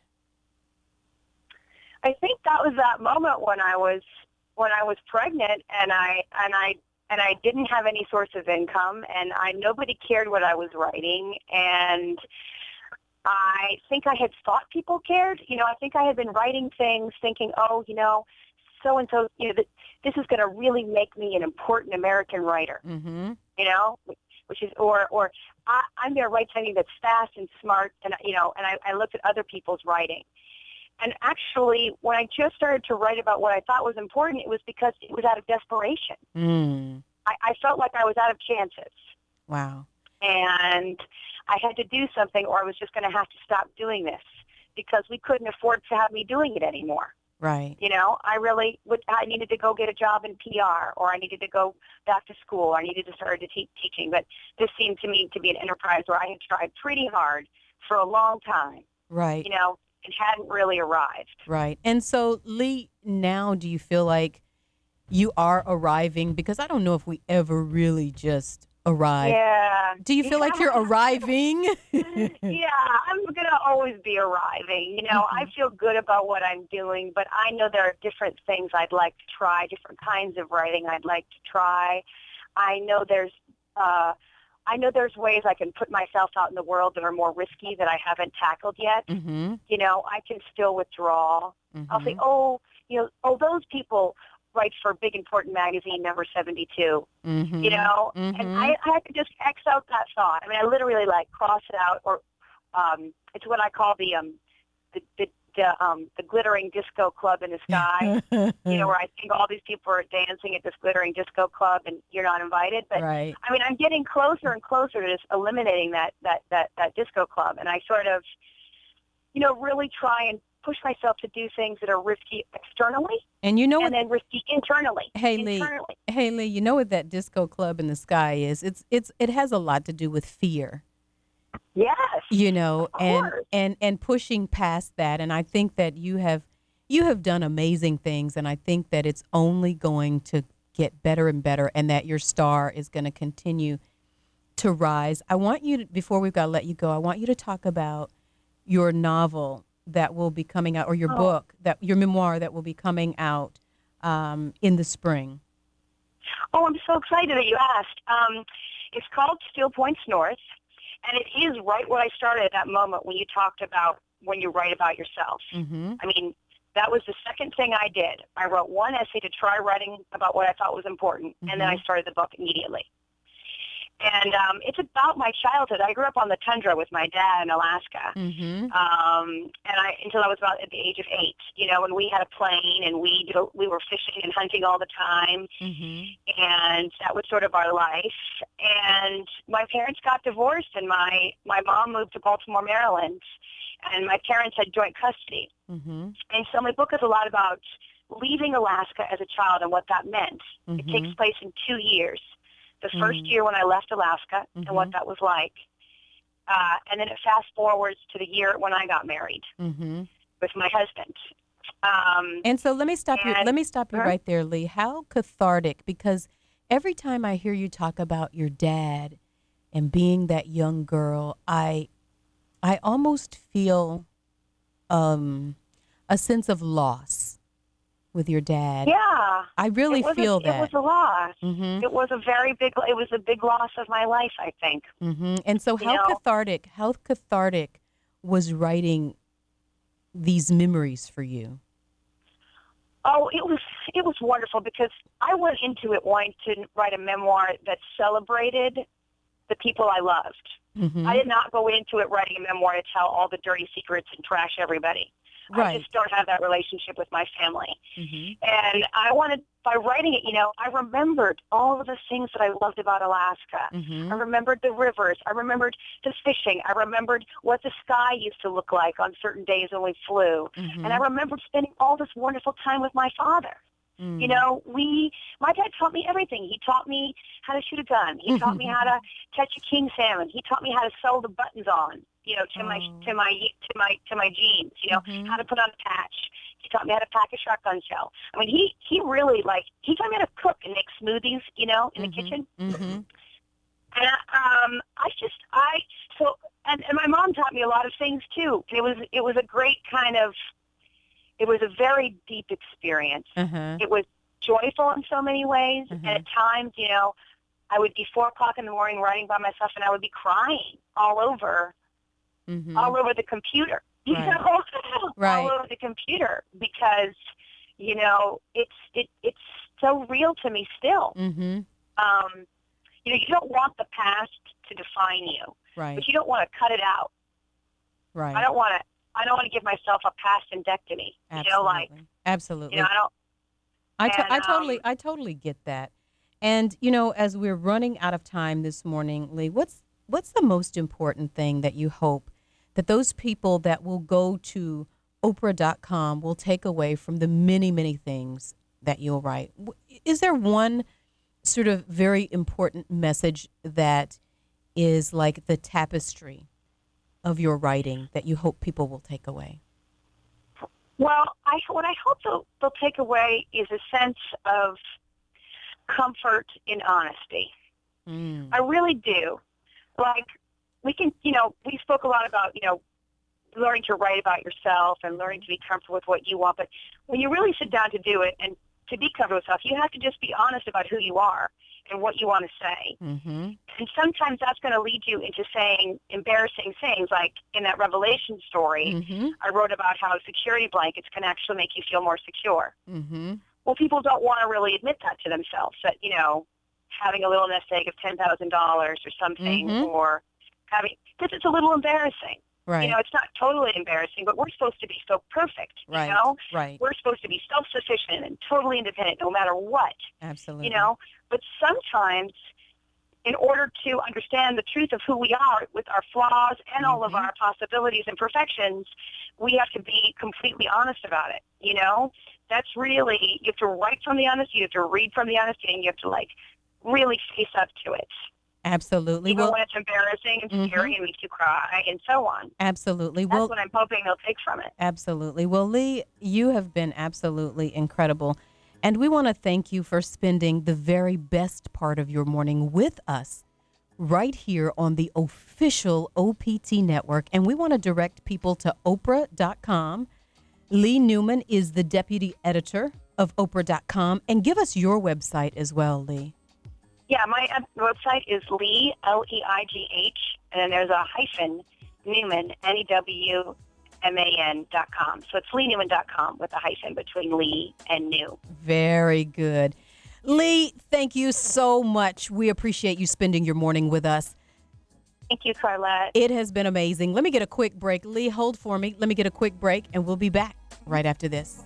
[SPEAKER 23] I think that was that moment when I was when I was pregnant and I and I and I didn't have any source of income, and I nobody cared what I was writing, and I think I had thought people cared. You know, I think I had been writing things thinking, oh, you know, so and so, you know, that this is going to really make me an important American writer.
[SPEAKER 3] Mm-hmm.
[SPEAKER 23] You know, which is or or I, I'm going to write something that's fast and smart, and you know, and I, I looked at other people's writing. And actually, when I just started to write about what I thought was important, it was because it was out of desperation.
[SPEAKER 3] Mm.
[SPEAKER 23] I, I felt like I was out of chances.
[SPEAKER 3] Wow.
[SPEAKER 23] And I had to do something, or I was just going to have to stop doing this because we couldn't afford to have me doing it anymore.
[SPEAKER 3] Right.
[SPEAKER 23] You know, I really would. I needed to go get a job in P R, or I needed to go back to school, or I needed to start to te- teaching. But this seemed to me to be an enterprise where I had tried pretty hard for a long time.
[SPEAKER 3] Right.
[SPEAKER 23] You know, and hadn't really arrived.
[SPEAKER 3] Right. And so, Lee, now do you feel like you are arriving? Because I don't know if we ever really just arrive.
[SPEAKER 23] Yeah.
[SPEAKER 3] Do you feel like you're arriving?
[SPEAKER 23] Yeah, I'm going to always be arriving. You know,
[SPEAKER 3] Mm-hmm.
[SPEAKER 23] I feel good about what I'm doing, but I know there are different things I'd like to try, different kinds of writing I'd like to try. I know there's uh, I know there's ways I can put myself out in the world that are more risky that I haven't tackled yet.
[SPEAKER 3] Mm-hmm.
[SPEAKER 23] You know, I can still withdraw.
[SPEAKER 3] Mm-hmm.
[SPEAKER 23] I'll say, oh, you know, oh, those people write for Big Important Magazine number seventy-two.
[SPEAKER 3] Mm-hmm.
[SPEAKER 23] You know,
[SPEAKER 3] Mm-hmm.
[SPEAKER 23] and I, I had to just X out that thought. I mean, I literally like cross it out, or um, it's what I call the um, the, the the um, the glittering disco club in the sky, you know, where I think all these people are dancing at this glittering disco club and you're not invited. But
[SPEAKER 3] Right.
[SPEAKER 23] I mean, I'm getting closer and closer to just eliminating that that that that disco club, and I sort of, you know, really try and push myself to do things that are risky externally,
[SPEAKER 3] And you know
[SPEAKER 23] and
[SPEAKER 3] what?
[SPEAKER 23] then risky internally.
[SPEAKER 3] Hey Lee,
[SPEAKER 23] internally.
[SPEAKER 3] hey Lee, you know what that disco club in the sky is? It's it's it has a lot to do with fear.
[SPEAKER 23] Yes.
[SPEAKER 3] You know, and
[SPEAKER 23] course.
[SPEAKER 3] and and pushing past that, and I think that you have you have done amazing things, and I think that it's only going to get better and better, and that your star is going to continue to rise. I want you to, before we've got to let you go, I want you to talk about your novel that will be coming out, or your
[SPEAKER 23] Oh.
[SPEAKER 3] book, that your memoir that will be coming out um, in the spring.
[SPEAKER 23] Oh, I'm so excited that you asked. Um, it's called Still Points North, and it is right what I started at that moment when you talked about when you write about yourself.
[SPEAKER 3] Mm-hmm.
[SPEAKER 23] I mean, that was the second thing I did. I wrote one essay to try writing about what I thought was important, and then I started the book immediately. And um, it's about my childhood. I grew up on the tundra with my dad in Alaska,
[SPEAKER 3] Mm-hmm.
[SPEAKER 23] um, and I until I was about at the age of eight. You know, and we had a plane, and we did, we were fishing and hunting all the time,
[SPEAKER 3] Mm-hmm.
[SPEAKER 23] and that was sort of our life. And my parents got divorced, and my my mom moved to Baltimore, Maryland, and my parents had joint custody.
[SPEAKER 3] Mm-hmm.
[SPEAKER 23] And so my book is a lot about leaving Alaska as a child and what that meant. It
[SPEAKER 3] Mhm.
[SPEAKER 23] takes place in two years. The first
[SPEAKER 3] Mhm.
[SPEAKER 23] year when I left Alaska and what
[SPEAKER 3] Mhm.
[SPEAKER 23] that was like. Uh, and then it fast forwards to the year when I got married
[SPEAKER 3] Mm-hmm.
[SPEAKER 23] with my husband. Um,
[SPEAKER 3] And so let me stop you.
[SPEAKER 23] and-
[SPEAKER 3] Let me stop you
[SPEAKER 23] Huh?
[SPEAKER 3] right there, Lee. How cathartic! Because every time I hear you talk about your dad and being that young girl, I, I almost feel, um, a sense of loss with your dad.
[SPEAKER 23] yeah.
[SPEAKER 3] I really
[SPEAKER 23] it was
[SPEAKER 3] feel
[SPEAKER 23] a,
[SPEAKER 3] that.
[SPEAKER 23] It was a loss.
[SPEAKER 3] Mm-hmm.
[SPEAKER 23] It was a very big, it was a big loss of my life, I think.
[SPEAKER 3] Mm-hmm. And so,
[SPEAKER 23] You
[SPEAKER 3] how
[SPEAKER 23] know?
[SPEAKER 3] cathartic? How cathartic was writing these memories for you?
[SPEAKER 23] Oh, it was it was wonderful because I went into it wanting to write a memoir that celebrated the people I loved.
[SPEAKER 3] Mm-hmm.
[SPEAKER 23] I did not go into it writing a memoir to tell all the dirty secrets and trash everybody. I
[SPEAKER 3] Right.
[SPEAKER 23] just don't have that relationship with my family.
[SPEAKER 3] Mm-hmm.
[SPEAKER 23] And I wanted, by writing it, you know, I remembered all of the things that I loved about Alaska.
[SPEAKER 3] Mm-hmm.
[SPEAKER 23] I remembered the rivers. I remembered the fishing. I remembered what the sky used to look like on certain days when we flew.
[SPEAKER 3] Mm-hmm.
[SPEAKER 23] And I remembered spending all this wonderful time with my father.
[SPEAKER 3] Mm.
[SPEAKER 23] You know, we, my dad taught me everything. He taught me how to shoot a gun. He taught me how to catch a king salmon. He taught me how to sew the buttons on, you know, to my, to my, to my, to my jeans, you know,
[SPEAKER 3] Mhm.
[SPEAKER 23] how to put on a patch. He taught me how to pack a shotgun shell. I mean, he, he really like, he taught me how to cook and make smoothies, you know, in the kitchen.
[SPEAKER 3] Mm-hmm.
[SPEAKER 23] And um, I just, I, so, and, and my mom taught me a lot of things too. And it was, it was a great kind of, it was a very deep experience.
[SPEAKER 3] Uh-huh.
[SPEAKER 23] It was joyful in so many ways.
[SPEAKER 3] Mhm.
[SPEAKER 23] And at times, you know, I would be four o'clock in the morning writing by myself and I would be crying all over,
[SPEAKER 3] Mm-hmm.
[SPEAKER 23] all over the computer, you
[SPEAKER 3] Right.
[SPEAKER 23] know,
[SPEAKER 3] Right.
[SPEAKER 23] all over the computer because, you know, it's, it, it's so real to me still.
[SPEAKER 3] Mm-hmm.
[SPEAKER 23] Um, you know, you don't want the past to define you,
[SPEAKER 3] Right.
[SPEAKER 23] but you don't want to cut it out.
[SPEAKER 3] Right.
[SPEAKER 23] I don't want to. I don't want to give myself a past indectomy. You know, like
[SPEAKER 3] Absolutely.
[SPEAKER 23] you know, I don't.
[SPEAKER 3] I, to-
[SPEAKER 23] and,
[SPEAKER 3] I totally,
[SPEAKER 23] um,
[SPEAKER 3] I totally get that. And you know, as we're running out of time this morning, Lee, what's what's the most important thing that you hope that those people that will go to Oprah dot com will take away from the many, many things that you'll write? W- Is there one sort of very important message that is like the tapestry of your writing that you hope people will take away?
[SPEAKER 23] Well, I what I hope they'll, they'll take away is a sense of comfort in honesty.
[SPEAKER 3] Mm.
[SPEAKER 23] I really do. Like we can, you know, we spoke a lot about, you know, learning to write about yourself and learning to be comfortable with what you want. But when you really sit down to do it and to be comfortable with yourself, you have to just be honest about who you are and what you want to say.
[SPEAKER 3] Mm-hmm.
[SPEAKER 23] And sometimes that's going to lead you into saying embarrassing things. Like in that Revelation story,
[SPEAKER 3] Mm-hmm.
[SPEAKER 23] I wrote about how security blankets can actually make you feel more secure.
[SPEAKER 3] Mm-hmm.
[SPEAKER 23] Well, people don't want to really admit that to themselves, that, you know, having a little nest egg of ten thousand dollars or something,
[SPEAKER 3] Mhm.
[SPEAKER 23] or having, because it's a little embarrassing.
[SPEAKER 11] Right.
[SPEAKER 23] You know, it's not totally embarrassing, but we're supposed to be so perfect, you
[SPEAKER 11] Right.
[SPEAKER 23] know?
[SPEAKER 11] Right.
[SPEAKER 23] We're supposed to be self-sufficient and totally independent no matter what,
[SPEAKER 11] Absolutely.
[SPEAKER 23] you know? But sometimes, in order to understand the truth of who we are with our flaws and all of our possibilities and perfections, we have to be completely honest about it, you know? That's really, you have to write from the honesty, you have to read from the honesty, and you have to, like, really face up to it.
[SPEAKER 11] Absolutely.
[SPEAKER 23] Even
[SPEAKER 11] Well,
[SPEAKER 23] when it's embarrassing and scary and makes you cry and so on.
[SPEAKER 11] absolutely.
[SPEAKER 23] That's
[SPEAKER 11] Well,
[SPEAKER 23] what I'm hoping they'll take from it.
[SPEAKER 11] Absolutely. Well, Lee, you have been absolutely incredible. And we want to thank you for spending the very best part of your morning with us right here on the official O P T network. And we want to direct people to Oprah dot com. Lee Newman is the deputy editor of Oprah dot com. And give us your website as well, Lee.
[SPEAKER 23] Yeah, my uh, website is Lee, L E I G H, and then there's a hyphen, Newman, N E W M A N dot com. So it's lee newman dot com with a hyphen between Lee and New.
[SPEAKER 11] Very good. Lee, thank you so much. We appreciate you spending your morning with us.
[SPEAKER 23] Thank you, Carlette.
[SPEAKER 11] It has been amazing. Let me get a quick break. Lee, hold for me. Let me get a quick break, and we'll be back right after this.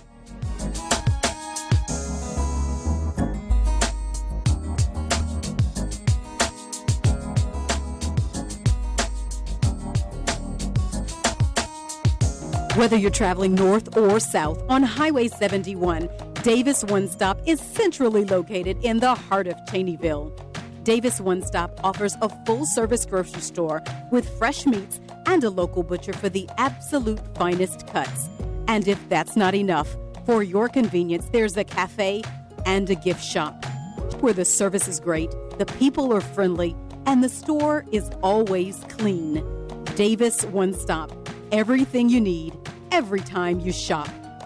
[SPEAKER 11] Whether you're traveling north or south on Highway seventy-one, Davis One Stop is centrally located in the heart of Cheneyville. Davis One Stop offers a full-service grocery store with fresh meats and a local butcher for the absolute finest cuts. And if that's not enough, for your convenience, there's a cafe and a gift shop where the service is great, the people are friendly, and the store is always clean. Davis One Stop. Everything you need, every time you shop.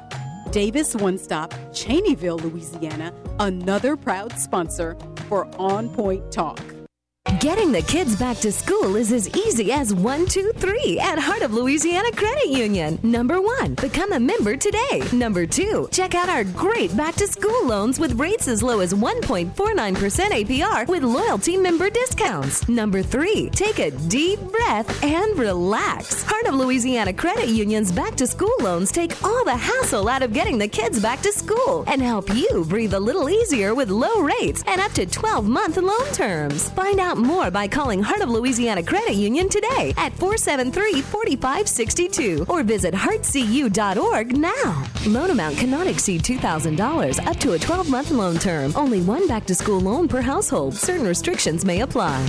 [SPEAKER 11] Davis One Stop, Cheneyville, Louisiana, another proud sponsor for On Point Talk.
[SPEAKER 13] Getting the kids back to school is as easy as one, two, three at Heart of Louisiana Credit Union. Number one, become a member today. Number two, check out our great back to school loans with rates as low as one point four nine percent A P R with loyalty member discounts. Number three, take a deep breath and relax. Heart of Louisiana Credit Union's back to school loans take all the hassle out of getting the kids back to school and help you breathe a little easier with low rates and up to twelve month loan terms. Find out more by calling Heart of Louisiana Credit Union today at four seven three, four five six two or visit heart c u dot org now. Loan amount cannot exceed two thousand dollars up to a twelve month loan term. Only one back-to-school loan per household. Certain restrictions may apply.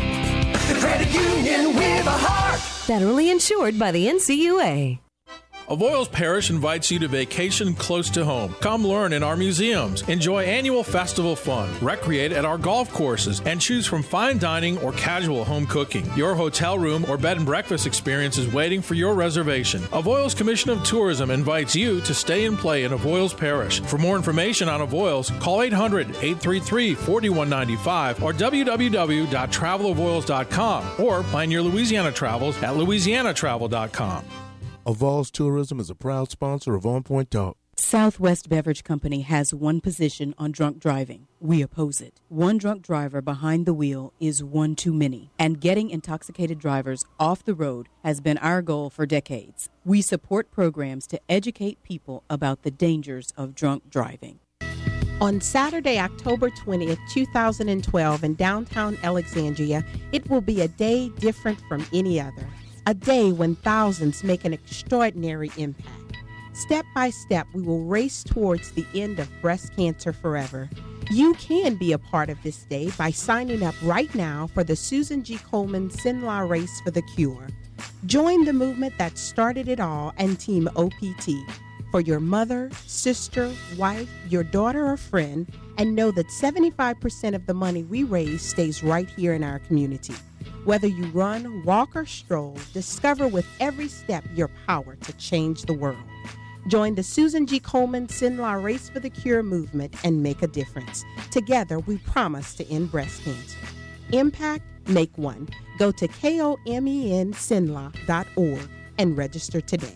[SPEAKER 14] The credit union with a heart.
[SPEAKER 13] Federally insured by the N C U A.
[SPEAKER 15] Avoyelles Parish invites you to vacation close to home. Come learn in our museums, enjoy annual festival fun, recreate at our golf courses, and choose from fine dining or casual home cooking. Your hotel room or bed and breakfast experience is waiting for your reservation. Avoyelles Commission of Tourism invites you to stay and play in Avoyelles Parish. For more information on Avoyelles, call eight hundred, eight three three, four one nine five or w w w dot travel avoyelles dot com or plan your Louisiana travels at louisiana travel dot com.
[SPEAKER 5] Avoyelles Tourism is a proud sponsor of On Point Talk.
[SPEAKER 3] Southwest Beverage Company has one position on drunk driving. We oppose it. One drunk driver behind the wheel is one too many, and getting intoxicated drivers off the road has been our goal for decades. We support programs to educate people about the dangers of drunk driving.
[SPEAKER 24] On Saturday, October twentieth, two thousand twelve, in downtown Alexandria, it will be a day different from any other. A day when thousands make an extraordinary impact. Step by step, we will race towards the end of breast cancer forever. You can be a part of this day by signing up right now for the Susan G. Komen Sinla Race for the Cure. Join the movement that started it all and Team O P T. For your mother, sister, wife, your daughter, or friend, and know that seventy-five percent of the money we raise stays right here in our community. Whether you run, walk, or stroll, discover with every step your power to change the world. Join the Susan G. Komen Sinla Race for the Cure movement and make a difference. Together, we promise to end breast cancer. Impact, make one. Go to komen sinla dot org and register today.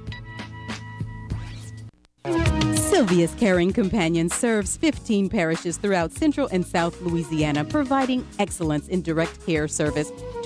[SPEAKER 3] Sylvia's Caring Companion serves fifteen parishes throughout Central and South Louisiana, providing excellence in direct care service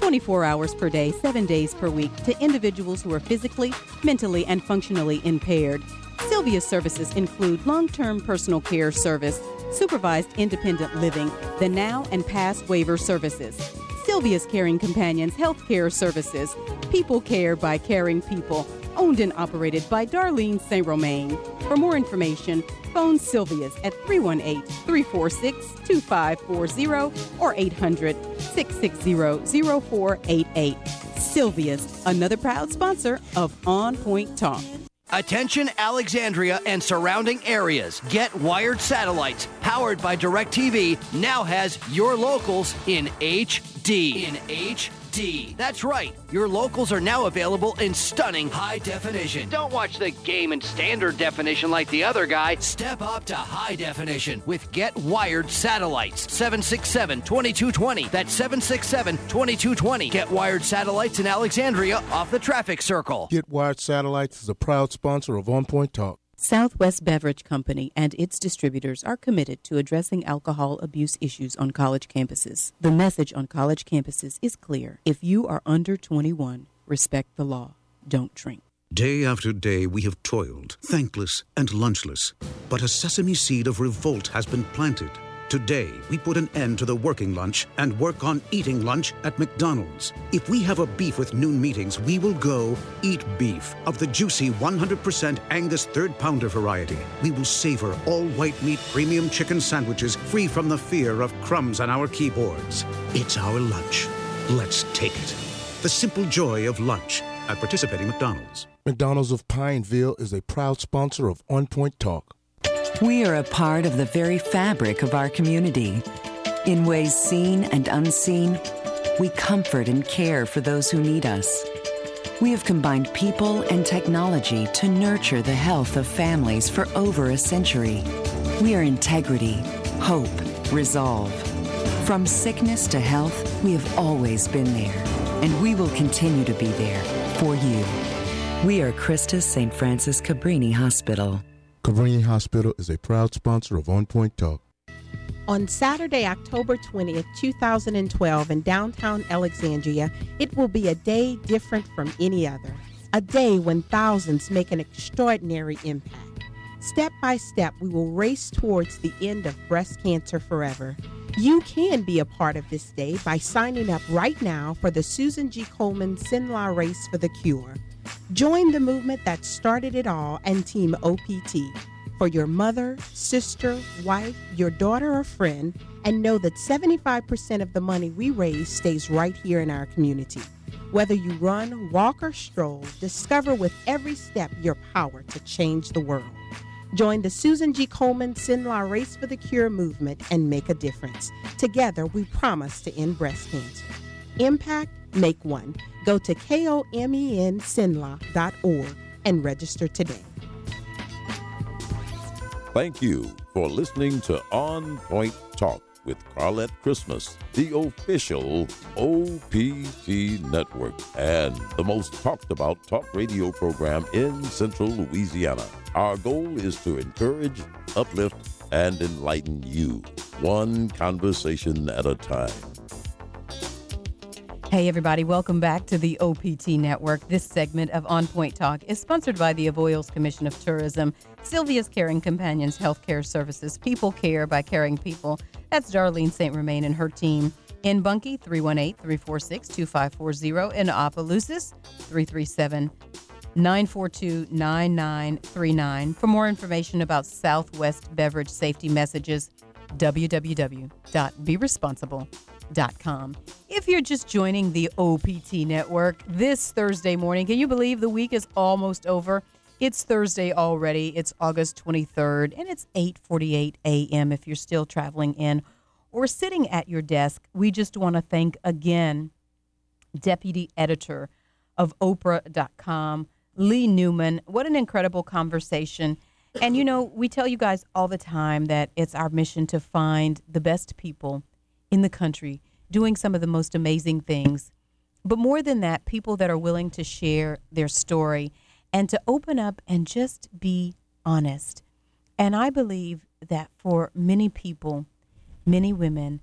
[SPEAKER 3] twenty-four hours per day, seven days per week to individuals who are physically, mentally, and functionally impaired. Sylvia's services include long-term personal care service, supervised independent living, the now and past waiver services, Sylvia's Caring Companions Health Care Services, People Care by Caring People, owned and operated by Darlene Saint Romain. For more information, phone Sylvia's at three one eight, three four six, two five four zero or eight hundred, six six zero, zero four eight eight. Sylvia's, another proud sponsor of On Point Talk.
[SPEAKER 4] Attention Alexandria and surrounding areas. Get Wired Satellites, powered by DirecTV, now has your locals in H D. In H D. That's right. Your locals are now available in stunning high definition. Don't watch the game in standard definition like the other guy. Step up to high definition with Get Wired Satellites. seven six seven, two two two zero. That's seven six seven, two two two zero. Get Wired Satellites in Alexandria off the traffic circle.
[SPEAKER 5] Get Wired Satellites is a proud sponsor of On Point Talk.
[SPEAKER 3] Southwest Beverage Company and its distributors are committed to addressing alcohol abuse issues on college campuses. The message on college campuses is clear. If you are under twenty-one, respect the law. Don't drink.
[SPEAKER 6] Day after day we have toiled, thankless and lunchless. But a sesame seed of revolt has been planted. Today, we put an end to the working lunch and work on eating lunch at McDonald's. If we have a beef with noon meetings, we will go eat beef of the juicy one hundred percent Angus third pounder variety. We will savor all white meat premium chicken sandwiches free from the fear of crumbs on our keyboards. It's our lunch. Let's take it. The simple joy of lunch at participating McDonald's.
[SPEAKER 5] McDonald's of Pineville is a proud sponsor of On Point Talk.
[SPEAKER 7] We are a part of the very fabric of our community. In ways seen and unseen, we comfort and care for those who need us. We have combined people and technology to nurture the health of families for over a century. We are integrity, hope, resolve. From sickness to health, we have always been there, and we will continue to be there for you. We are Christus Saint Francis Cabrini Hospital.
[SPEAKER 5] Cabrini Hospital is a proud sponsor of On Point Talk.
[SPEAKER 24] On Saturday, October twentieth, two thousand twelve, in downtown Alexandria, it will be a day different from any other. A day when thousands make an extraordinary impact. Step by step, we will race towards the end of breast cancer forever. You can be a part of this day by signing up right now for the Susan G. Komen Sinla Race for the Cure. Join the movement that started it all and Team O P T for your mother, sister, wife, your daughter, or friend, and know that seventy-five percent of the money we raise stays right here in our community. Whether you run, walk, or stroll, discover with every step your power to change the world. Join the Susan G. Komen Sinla Race for the Cure movement and make a difference. Together, we promise to end breast cancer. Impact, make one. Go to komen sinla dot org and register today.
[SPEAKER 22] Thank you for listening to On Point Talk with Carlette Christmas, the official O P T network and the most talked about talk radio program in Central Louisiana. Our goal is to encourage, uplift, and enlighten you, one conversation at a time.
[SPEAKER 3] Hey, everybody. Welcome back to the O P T Network. This segment of On Point Talk is sponsored by the Avoyelles Commission of Tourism, Sylvia's Caring Companions Healthcare Services, People Care by Caring People. That's Darlene Saint Romain and her team. In Bunkie, three one eight, three four six, two five four zero. In Opelousas, three three seven, nine four two, nine nine three nine. For more information about Southwest Beverage Safety Messages, w w w dot be responsible dot com. If you're just joining the O P T network this Thursday morning, can you believe the week is almost over? It's Thursday already. It's August twenty-third, and it's eight forty-eight a.m. if you're still traveling in or sitting at your desk. We just want to thank again Deputy Editor of Oprah dot com, Lee Newman. What an incredible conversation. And, you know, we tell you guys all the time that it's our mission to find the best people in the country doing some of the most amazing things. But more than that, people that are willing to share their story and to open up and just be honest. And I believe that for many people, many women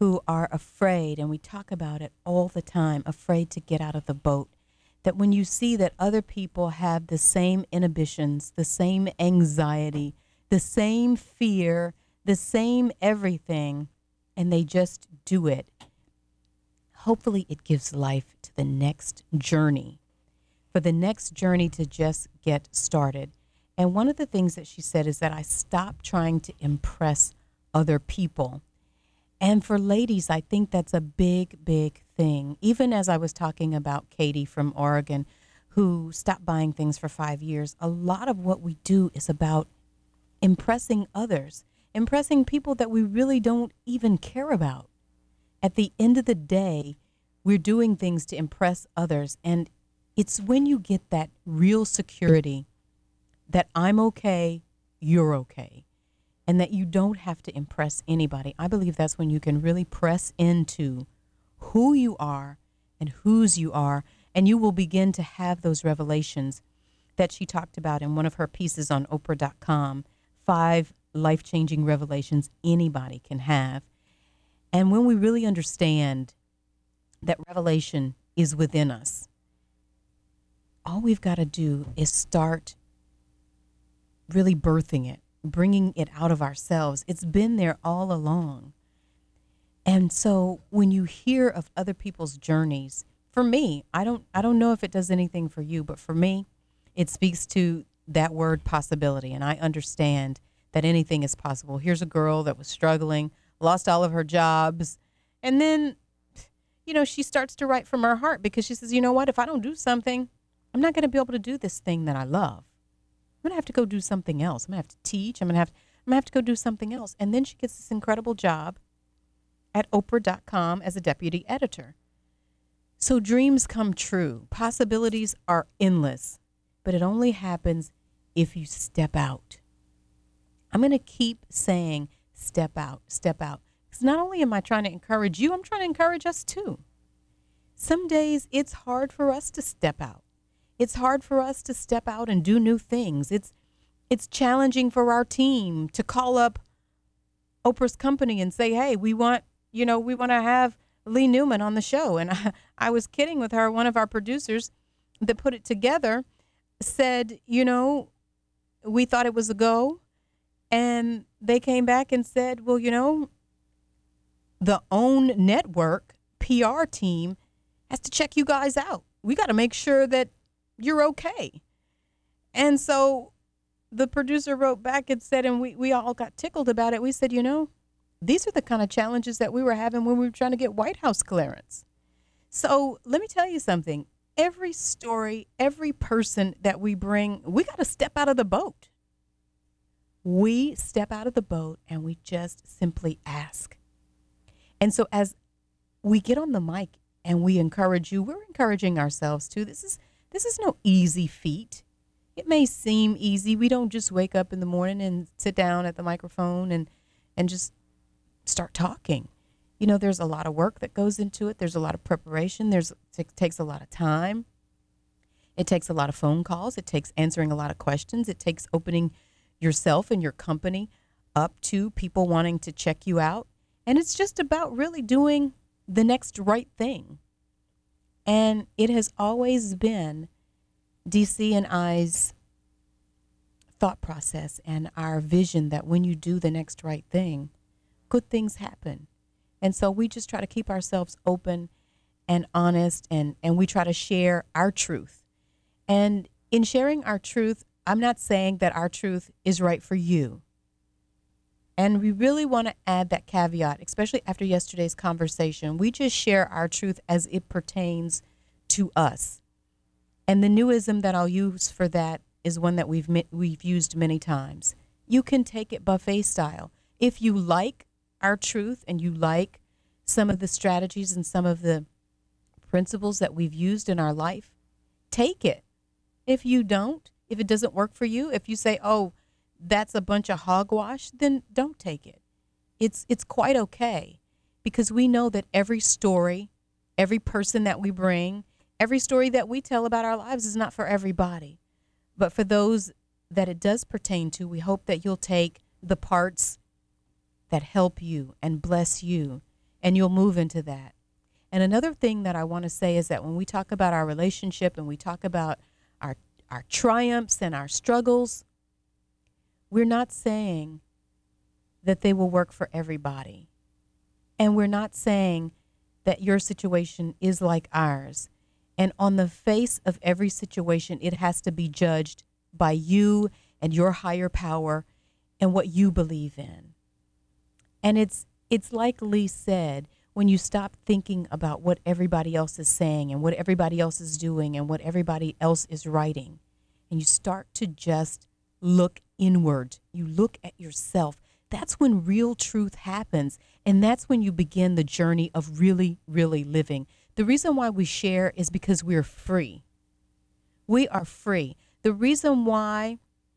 [SPEAKER 3] who are afraid, and we talk about it all the time, afraid to get out of the boat. That when you see that other people have the same inhibitions, the same anxiety, the same fear, the same everything, and they just do it, hopefully it gives life to the next journey, for the next journey to just get started. And one of the things that she said is that I stopped trying to impress other people. And for ladies, I think that's a big, big thing. Even as I was talking about Katie from Oregon, who stopped buying things for five years, a lot of what we do is about impressing others, impressing people that we really don't even care about. At the end of the day, we're doing things to impress others. And it's when you get that real security that I'm okay, you're okay, and that you don't have to impress anybody. I believe that's when you can really press into who you are and whose you are, and you will begin to have those revelations that she talked about in one of her pieces on Oprah dot com, five life-changing revelations anybody can have. And when we really understand that revelation is within us, all we've got to do is start really birthing it, bringing it out of ourselves. It's been there all along. And so when you hear of other people's journeys, for me, I don't I don't know if it does anything for you, but for me, it speaks to that word possibility. And I understand that anything is possible. Here's a girl that was struggling, lost all of her jobs, and then, you know, she starts to write from her heart because she says, you know what, if I don't do something, I'm not going to be able to do this thing that I love. I'm going to have to go do something else. I'm going to have to teach. I'm going to have to, I'm going to have to go do something else. And then she gets this incredible job at Oprah dot com as a deputy editor. So dreams come true. Possibilities are endless, but it only happens if you step out. I'm going to keep saying step out, step out. Because not only am I trying to encourage you, I'm trying to encourage us too. Some days it's hard for us to step out. It's hard for us to step out and do new things. It's it's challenging for our team to call up Oprah's company and say, hey, we want, you know, we want to have Lee Newman on the show. And I, I was kidding with her. One of our producers that put it together said, you know, we thought it was a go. And they came back and said, well, you know, the OWN network P R team has to check you guys out. We got to make sure that you're okay. And so the producer wrote back and said, and we, we all got tickled about it. We said, you know, these are the kind of challenges that we were having when we were trying to get White House clearance. So let me tell you something. Every story, every person that we bring, we got to step out of the boat. We step out of the boat and we just simply ask. And so as we get on the mic and we encourage you, we're encouraging ourselves too. This is this is no easy feat. It may seem easy. We don't just wake up in the morning and sit down at the microphone and, and just start talking. You know, there's a lot of work that goes into it. There's a lot of preparation. There's it takes a lot of time. It takes a lot of phone calls. It takes answering a lot of questions. It takes opening yourself and your company up to people wanting to check you out. And it's just about really doing the next right thing. And it has always been D C and I's thought process and our vision that when you do the next right thing, good things happen. And so we just try to keep ourselves open and honest, and, and we try to share our truth. And in sharing our truth, I'm not saying that our truth is right for you. And we really want to add that caveat, especially after yesterday's conversation. We just share our truth as it pertains to us. And the newism that I'll use for that is one that we've we've used many times. You can take it buffet style. If you like our truth and you like some of the strategies and some of the principles that we've used in our life, take it. If you don't, if it doesn't work for you, if you say, oh, that's a bunch of hogwash, then don't take it. It's it's quite okay, because we know that every story, every person that we bring, every story that we tell about our lives is not for everybody. But for those that it does pertain to, we hope that you'll take the parts that help you and bless you and you'll move into that. And another thing that I want to say is that when we talk about our relationship and we talk about our our triumphs and our struggles, we're not saying that they will work for everybody. And we're not saying that your situation is like ours. And on the face of every situation, it has to be judged by you and your higher power and what you believe in. And it's it's like Lee said, when you stop thinking about what everybody else is saying and what everybody else is doing and what everybody else is writing, and you start to just look inward, you look at yourself, that's when real truth happens. And that's when you begin the journey of really, really living. The reason why we share is because we're free. We are free. The reason why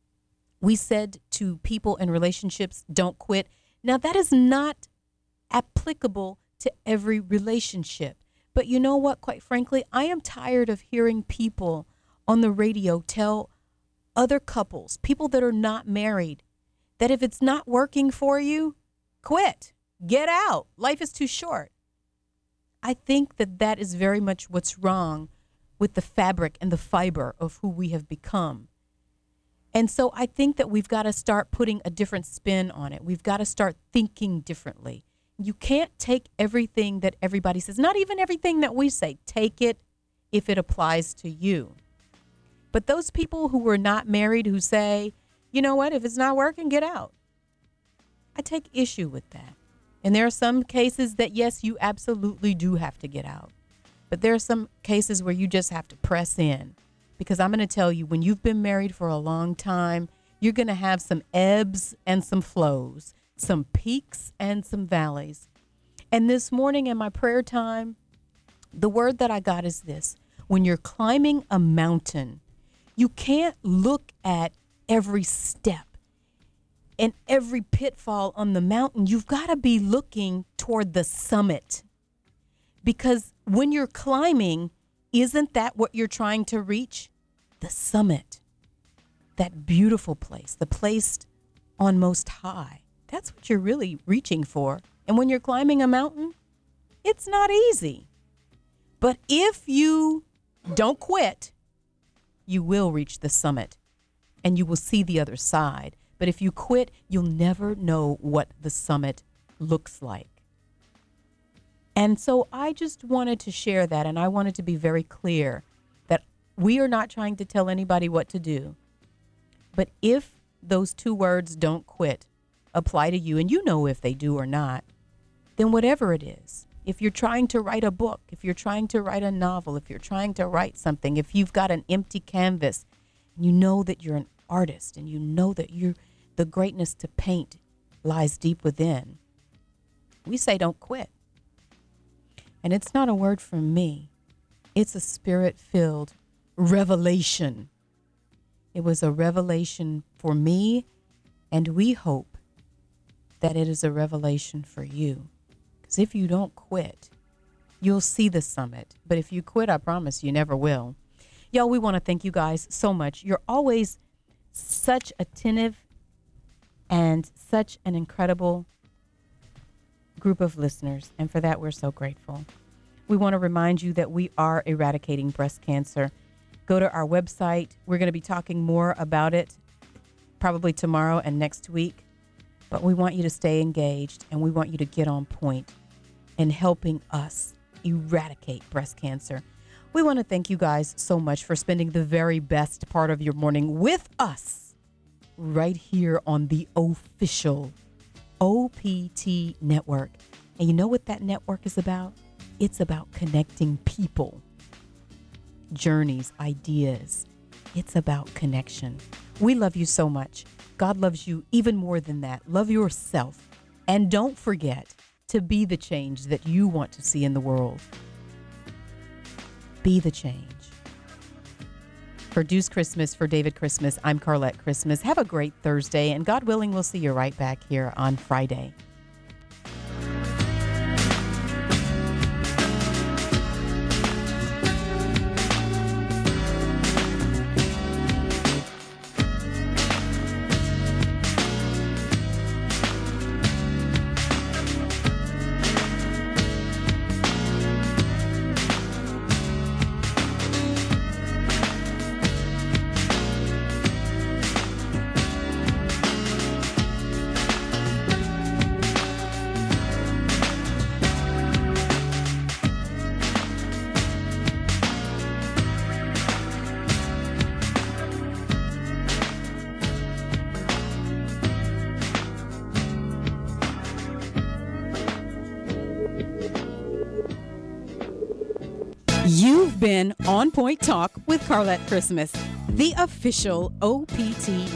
[SPEAKER 3] we said to people in relationships, don't quit. Now, that is not applicable to every relationship. But you know what? Quite frankly, I am tired of hearing people on the radio tell other couples, people that are not married, that if it's not working for you, quit, get out. Life is too short. I think that that is very much what's wrong with the fabric and the fiber of who we have become. And so I think that we've got to start putting a different spin on it. We've got to start thinking differently. You can't take everything that everybody says, not even everything that we say. Take it if it applies to you. But those people who are not married who say, you know what, if it's not working, get out. I take issue with that. And there are some cases that, yes, you absolutely do have to get out. But there are some cases where you just have to press in. Because I'm going to tell you, when you've been married for a long time, you're going to have some ebbs and some flows, some peaks and some valleys. And this morning in my prayer time, the word that I got is this. When you're climbing a mountain, you can't look at every step and every pitfall on the mountain. You've got to be looking toward the summit. Because when you're climbing, isn't that what you're trying to reach? The summit. That beautiful place, the place on most high. That's what you're really reaching for. And when you're climbing a mountain, it's not easy. But if you don't quit, you will reach the summit and you will see the other side. But if you quit, you'll never know what the summit looks like. And so I just wanted to share that, and I wanted to be very clear that we are not trying to tell anybody what to do. But if those two words, don't quit, apply to you, and you know if they do or not, then whatever it is, if you're trying to write a book, if you're trying to write a novel, if you're trying to write something, if you've got an empty canvas, and you know that you're an artist, and you know that you're, the greatness to paint lies deep within, we say don't quit. And it's not a word from me. It's a spirit-filled revelation. It was a revelation for me, and we hope that it is a revelation for you. Because if you don't quit, you'll see the summit. But if you quit, I promise you never will. Y'all, we want to thank you guys so much. You're always such attentive and such an incredible group of listeners, and for that we're so grateful. We want to remind you that we are eradicating breast cancer. Go to our website. We're going to be talking more about it probably tomorrow and next week, but we want you to stay engaged, and we want you to get on point in helping us eradicate breast cancer. We want to thank you guys so much for spending the very best part of your morning with us right here on the official O P T network. And you know what that network is about? It's about connecting people, journeys, ideas. It's about connection. We love you so much. God loves you even more than that. Love yourself. And don't forget to be the change that you want to see in the world. Be the change. For Deuce Christmas, for David Christmas, I'm Carlette Christmas. Have a great Thursday, and God willing, we'll see you right back here on Friday. You've been On Point Talk with Carlette Christmas, the official O P T